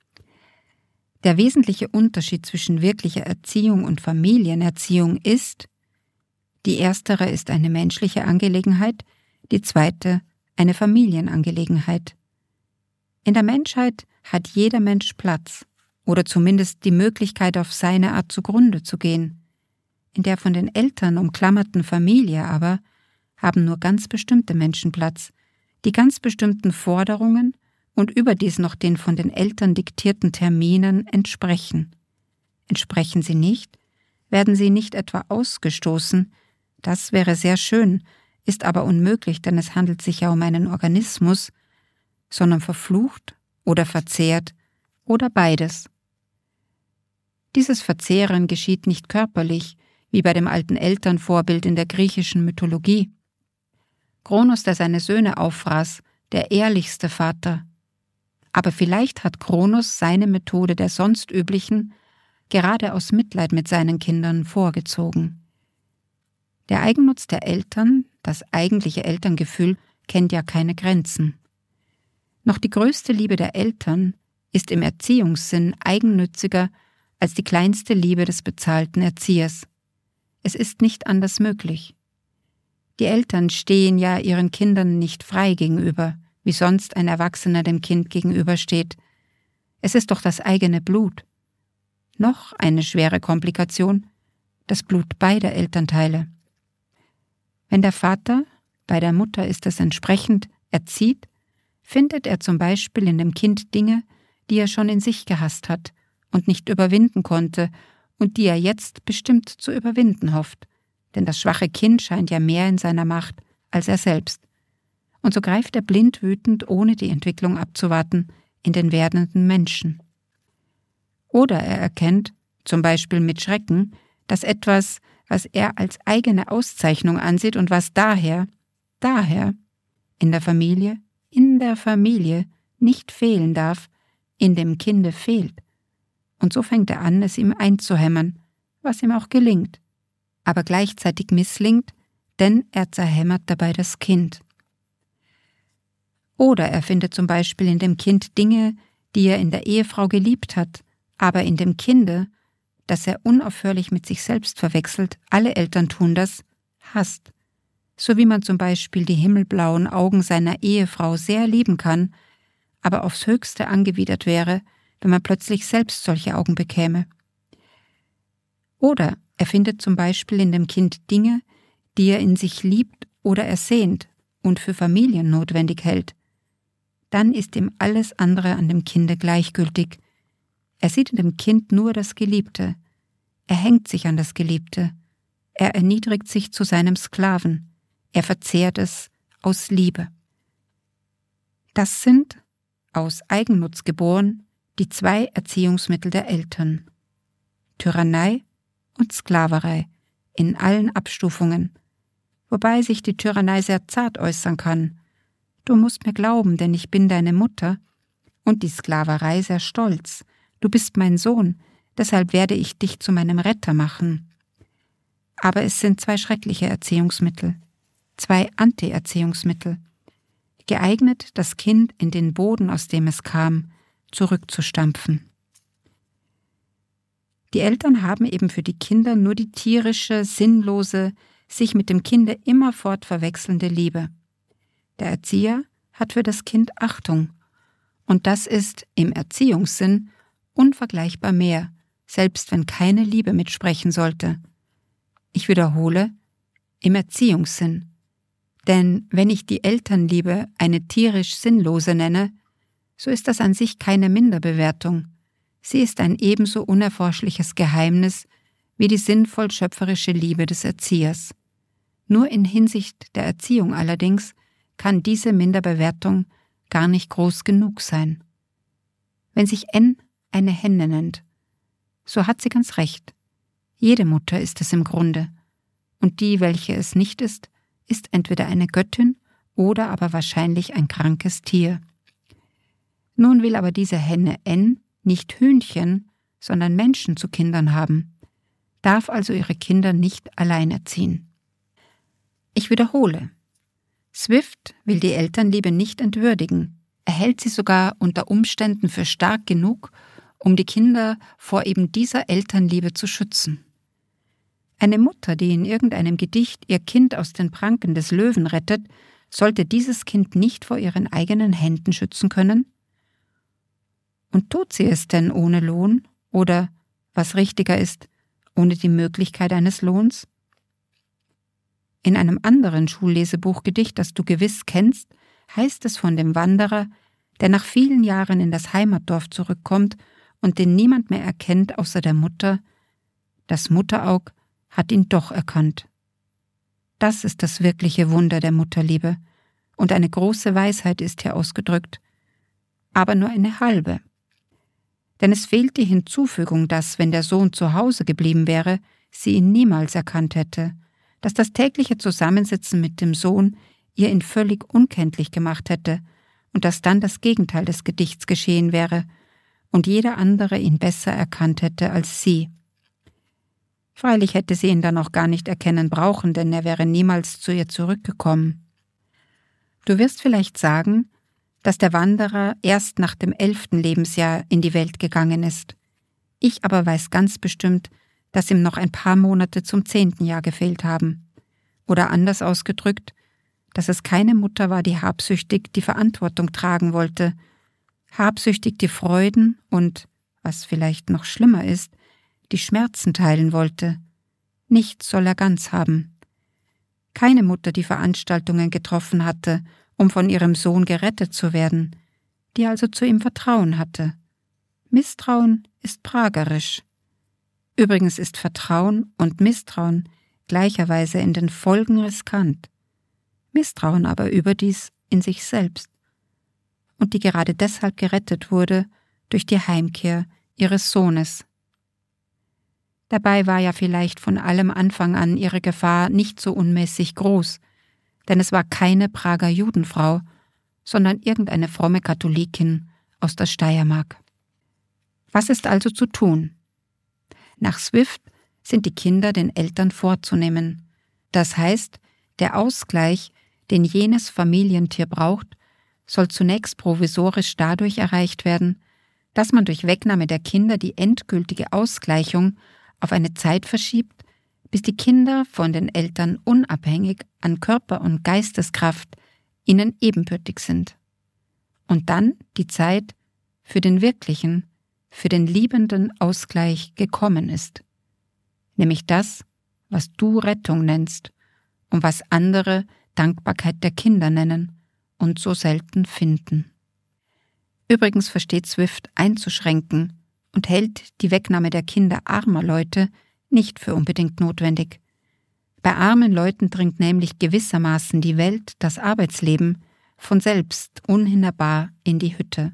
Der wesentliche Unterschied zwischen wirklicher Erziehung und Familienerziehung ist: die erstere ist eine menschliche Angelegenheit, die zweite eine Familienangelegenheit. In der Menschheit hat jeder Mensch Platz oder zumindest die Möglichkeit, auf seine Art zugrunde zu gehen. In der von den Eltern umklammerten Familie aber haben nur ganz bestimmte Menschen Platz, die ganz bestimmten Forderungen und überdies noch den von den Eltern diktierten Terminen entsprechen. Entsprechen sie nicht, werden sie nicht etwa ausgestoßen, das wäre sehr schön, ist aber unmöglich, denn es handelt sich ja um einen Organismus, sondern verflucht oder verzehrt oder beides. Dieses Verzehren geschieht nicht körperlich, wie bei dem alten Elternvorbild in der griechischen Mythologie. Kronos, der seine Söhne auffraß, der ehrlichste Vater. Aber vielleicht hat Kronos seine Methode der sonst üblichen, gerade aus Mitleid mit seinen Kindern, vorgezogen. Der Eigennutz der Eltern, das eigentliche Elterngefühl, kennt ja keine Grenzen. Noch die größte Liebe der Eltern ist im Erziehungssinn eigennütziger als die kleinste Liebe des bezahlten Erziehers. Es ist nicht anders möglich. Die Eltern stehen ja ihren Kindern nicht frei gegenüber, wie sonst ein Erwachsener dem Kind gegenübersteht. Es ist doch das eigene Blut. Noch eine schwere Komplikation: das Blut beider Elternteile. Wenn der Vater, bei der Mutter ist es entsprechend, erzieht, findet er zum Beispiel in dem Kind Dinge, die er schon in sich gehasst hat und nicht überwinden konnte und die er jetzt bestimmt zu überwinden hofft, denn das schwache Kind scheint ja mehr in seiner Macht als er selbst. Und so greift er blind wütend, ohne die Entwicklung abzuwarten, in den werdenden Menschen. Oder er erkennt, zum Beispiel mit Schrecken, dass etwas, was er als eigene Auszeichnung ansieht und was daher in der Familie nicht fehlen darf, in dem Kinde fehlt. Und so fängt er an, es ihm einzuhämmern, was ihm auch gelingt, aber gleichzeitig misslingt, denn er zerhämmert dabei das Kind. Oder er findet zum Beispiel in dem Kind Dinge, die er in der Ehefrau geliebt hat, aber in dem Kinde, das er unaufhörlich mit sich selbst verwechselt, alle Eltern tun das, hasst. So wie man zum Beispiel die himmelblauen Augen seiner Ehefrau sehr lieben kann, aber aufs Höchste angewidert wäre, wenn man plötzlich selbst solche Augen bekäme. Oder er findet zum Beispiel in dem Kind Dinge, die er in sich liebt oder ersehnt und für Familien notwendig hält. Dann ist ihm alles andere an dem Kinde gleichgültig. Er sieht in dem Kind nur das Geliebte. Er hängt sich an das Geliebte. Er erniedrigt sich zu seinem Sklaven. Er verzehrt es aus Liebe. Das sind, aus Eigennutz geboren, die zwei Erziehungsmittel der Eltern: Tyrannei und Sklaverei in allen Abstufungen, wobei sich die Tyrannei sehr zart äußern kann. Du musst mir glauben, denn ich bin deine Mutter und die Sklaverei sehr stolz. Du bist mein Sohn, deshalb werde ich dich zu meinem Retter machen. Aber es sind 2 schreckliche Erziehungsmittel, 2 Anti-Erziehungsmittel, geeignet, das Kind in den Boden, aus dem es kam, zurückzustampfen. Die Eltern haben eben für die Kinder nur die tierische, sinnlose, sich mit dem Kinde immerfort verwechselnde Liebe. Der Erzieher hat für das Kind Achtung, und das ist im Erziehungssinn unvergleichbar mehr, selbst wenn keine Liebe mitsprechen sollte. Ich wiederhole, im Erziehungssinn. Denn wenn ich die Elternliebe eine tierisch sinnlose nenne, so ist das an sich keine Minderbewertung. Sie ist ein ebenso unerforschliches Geheimnis wie die sinnvoll schöpferische Liebe des Erziehers. Nur in Hinsicht der Erziehung allerdings kann diese Minderbewertung gar nicht groß genug sein. Wenn sich N eine Henne nennt, so hat sie ganz recht. Jede Mutter ist es im Grunde. Und die, welche es nicht ist entweder eine Göttin oder aber wahrscheinlich ein krankes Tier. Nun will aber diese Henne N nicht Hühnchen, sondern Menschen zu Kindern haben, darf also ihre Kinder nicht allein erziehen. Ich wiederhole, Swift will die Elternliebe nicht entwürdigen, er hält sie sogar unter Umständen für stark genug, um die Kinder vor eben dieser Elternliebe zu schützen. Eine Mutter, die in irgendeinem Gedicht ihr Kind aus den Pranken des Löwen rettet, sollte dieses Kind nicht vor ihren eigenen Händen schützen können? Und tut sie es denn ohne Lohn oder, was richtiger ist, ohne die Möglichkeit eines Lohns? In einem anderen Schullesebuchgedicht, das du gewiss kennst, heißt es von dem Wanderer, der nach vielen Jahren in das Heimatdorf zurückkommt und den niemand mehr erkennt außer der Mutter, das Mutteraug hat ihn doch erkannt. Das ist das wirkliche Wunder der Mutterliebe, und eine große Weisheit ist hier ausgedrückt, aber nur eine halbe. Denn es fehlt die Hinzufügung, dass, wenn der Sohn zu Hause geblieben wäre, sie ihn niemals erkannt hätte, dass das tägliche Zusammensitzen mit dem Sohn ihr ihn völlig unkenntlich gemacht hätte und dass dann das Gegenteil des Gedichts geschehen wäre und jeder andere ihn besser erkannt hätte als sie. Freilich hätte sie ihn dann auch gar nicht erkennen brauchen, denn er wäre niemals zu ihr zurückgekommen. Du wirst vielleicht sagen, dass der Wanderer erst nach dem 11. Lebensjahr in die Welt gegangen ist. Ich aber weiß ganz bestimmt, dass ihm noch ein paar Monate zum 10. Jahr gefehlt haben. Oder anders ausgedrückt, dass es keine Mutter war, die habsüchtig die Verantwortung tragen wollte, habsüchtig die Freuden und, was vielleicht noch schlimmer ist, die Schmerzen teilen wollte. Nichts soll er ganz haben. Keine Mutter, die Veranstaltungen getroffen hatte, um von ihrem Sohn gerettet zu werden, die also zu ihm Vertrauen hatte. Misstrauen ist pragerisch. Übrigens ist Vertrauen und Misstrauen gleicherweise in den Folgen riskant. Misstrauen aber überdies in sich selbst. Und die gerade deshalb gerettet wurde durch die Heimkehr ihres Sohnes. Dabei war ja vielleicht von allem Anfang an ihre Gefahr nicht so unmäßig groß, denn es war keine Prager Judenfrau, sondern irgendeine fromme Katholikin aus der Steiermark. Was ist also zu tun? Nach Swift sind die Kinder den Eltern vorzunehmen. Das heißt, der Ausgleich, den jenes Familientier braucht, soll zunächst provisorisch dadurch erreicht werden, dass man durch Wegnahme der Kinder die endgültige Ausgleichung auf eine Zeit verschiebt, bis die Kinder von den Eltern unabhängig an Körper und Geisteskraft ihnen ebenbürtig sind. Und dann die Zeit für den wirklichen, für den liebenden Ausgleich gekommen ist. Nämlich das, was du Rettung nennst und was andere Dankbarkeit der Kinder nennen und so selten finden. Übrigens versteht Swift einzuschränken und hält die Wegnahme der Kinder armer Leute nicht für unbedingt notwendig. Bei armen Leuten dringt nämlich gewissermaßen die Welt, das Arbeitsleben, von selbst unhinderbar in die Hütte.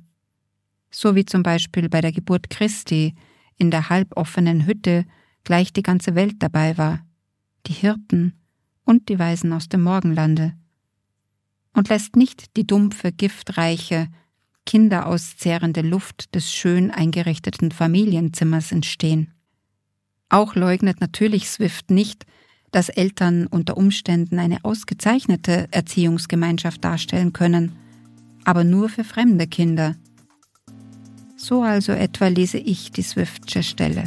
So wie zum Beispiel bei der Geburt Christi in der halboffenen Hütte gleich die ganze Welt dabei war, die Hirten und die Weisen aus dem Morgenlande. und lässt nicht die dumpfe, giftreiche, kinderauszehrende Luft des schön eingerichteten Familienzimmers entstehen. Auch leugnet natürlich Swift nicht, dass Eltern unter Umständen eine ausgezeichnete Erziehungsgemeinschaft darstellen können, aber nur für fremde Kinder. So also etwa lese ich die Swiftsche Stelle.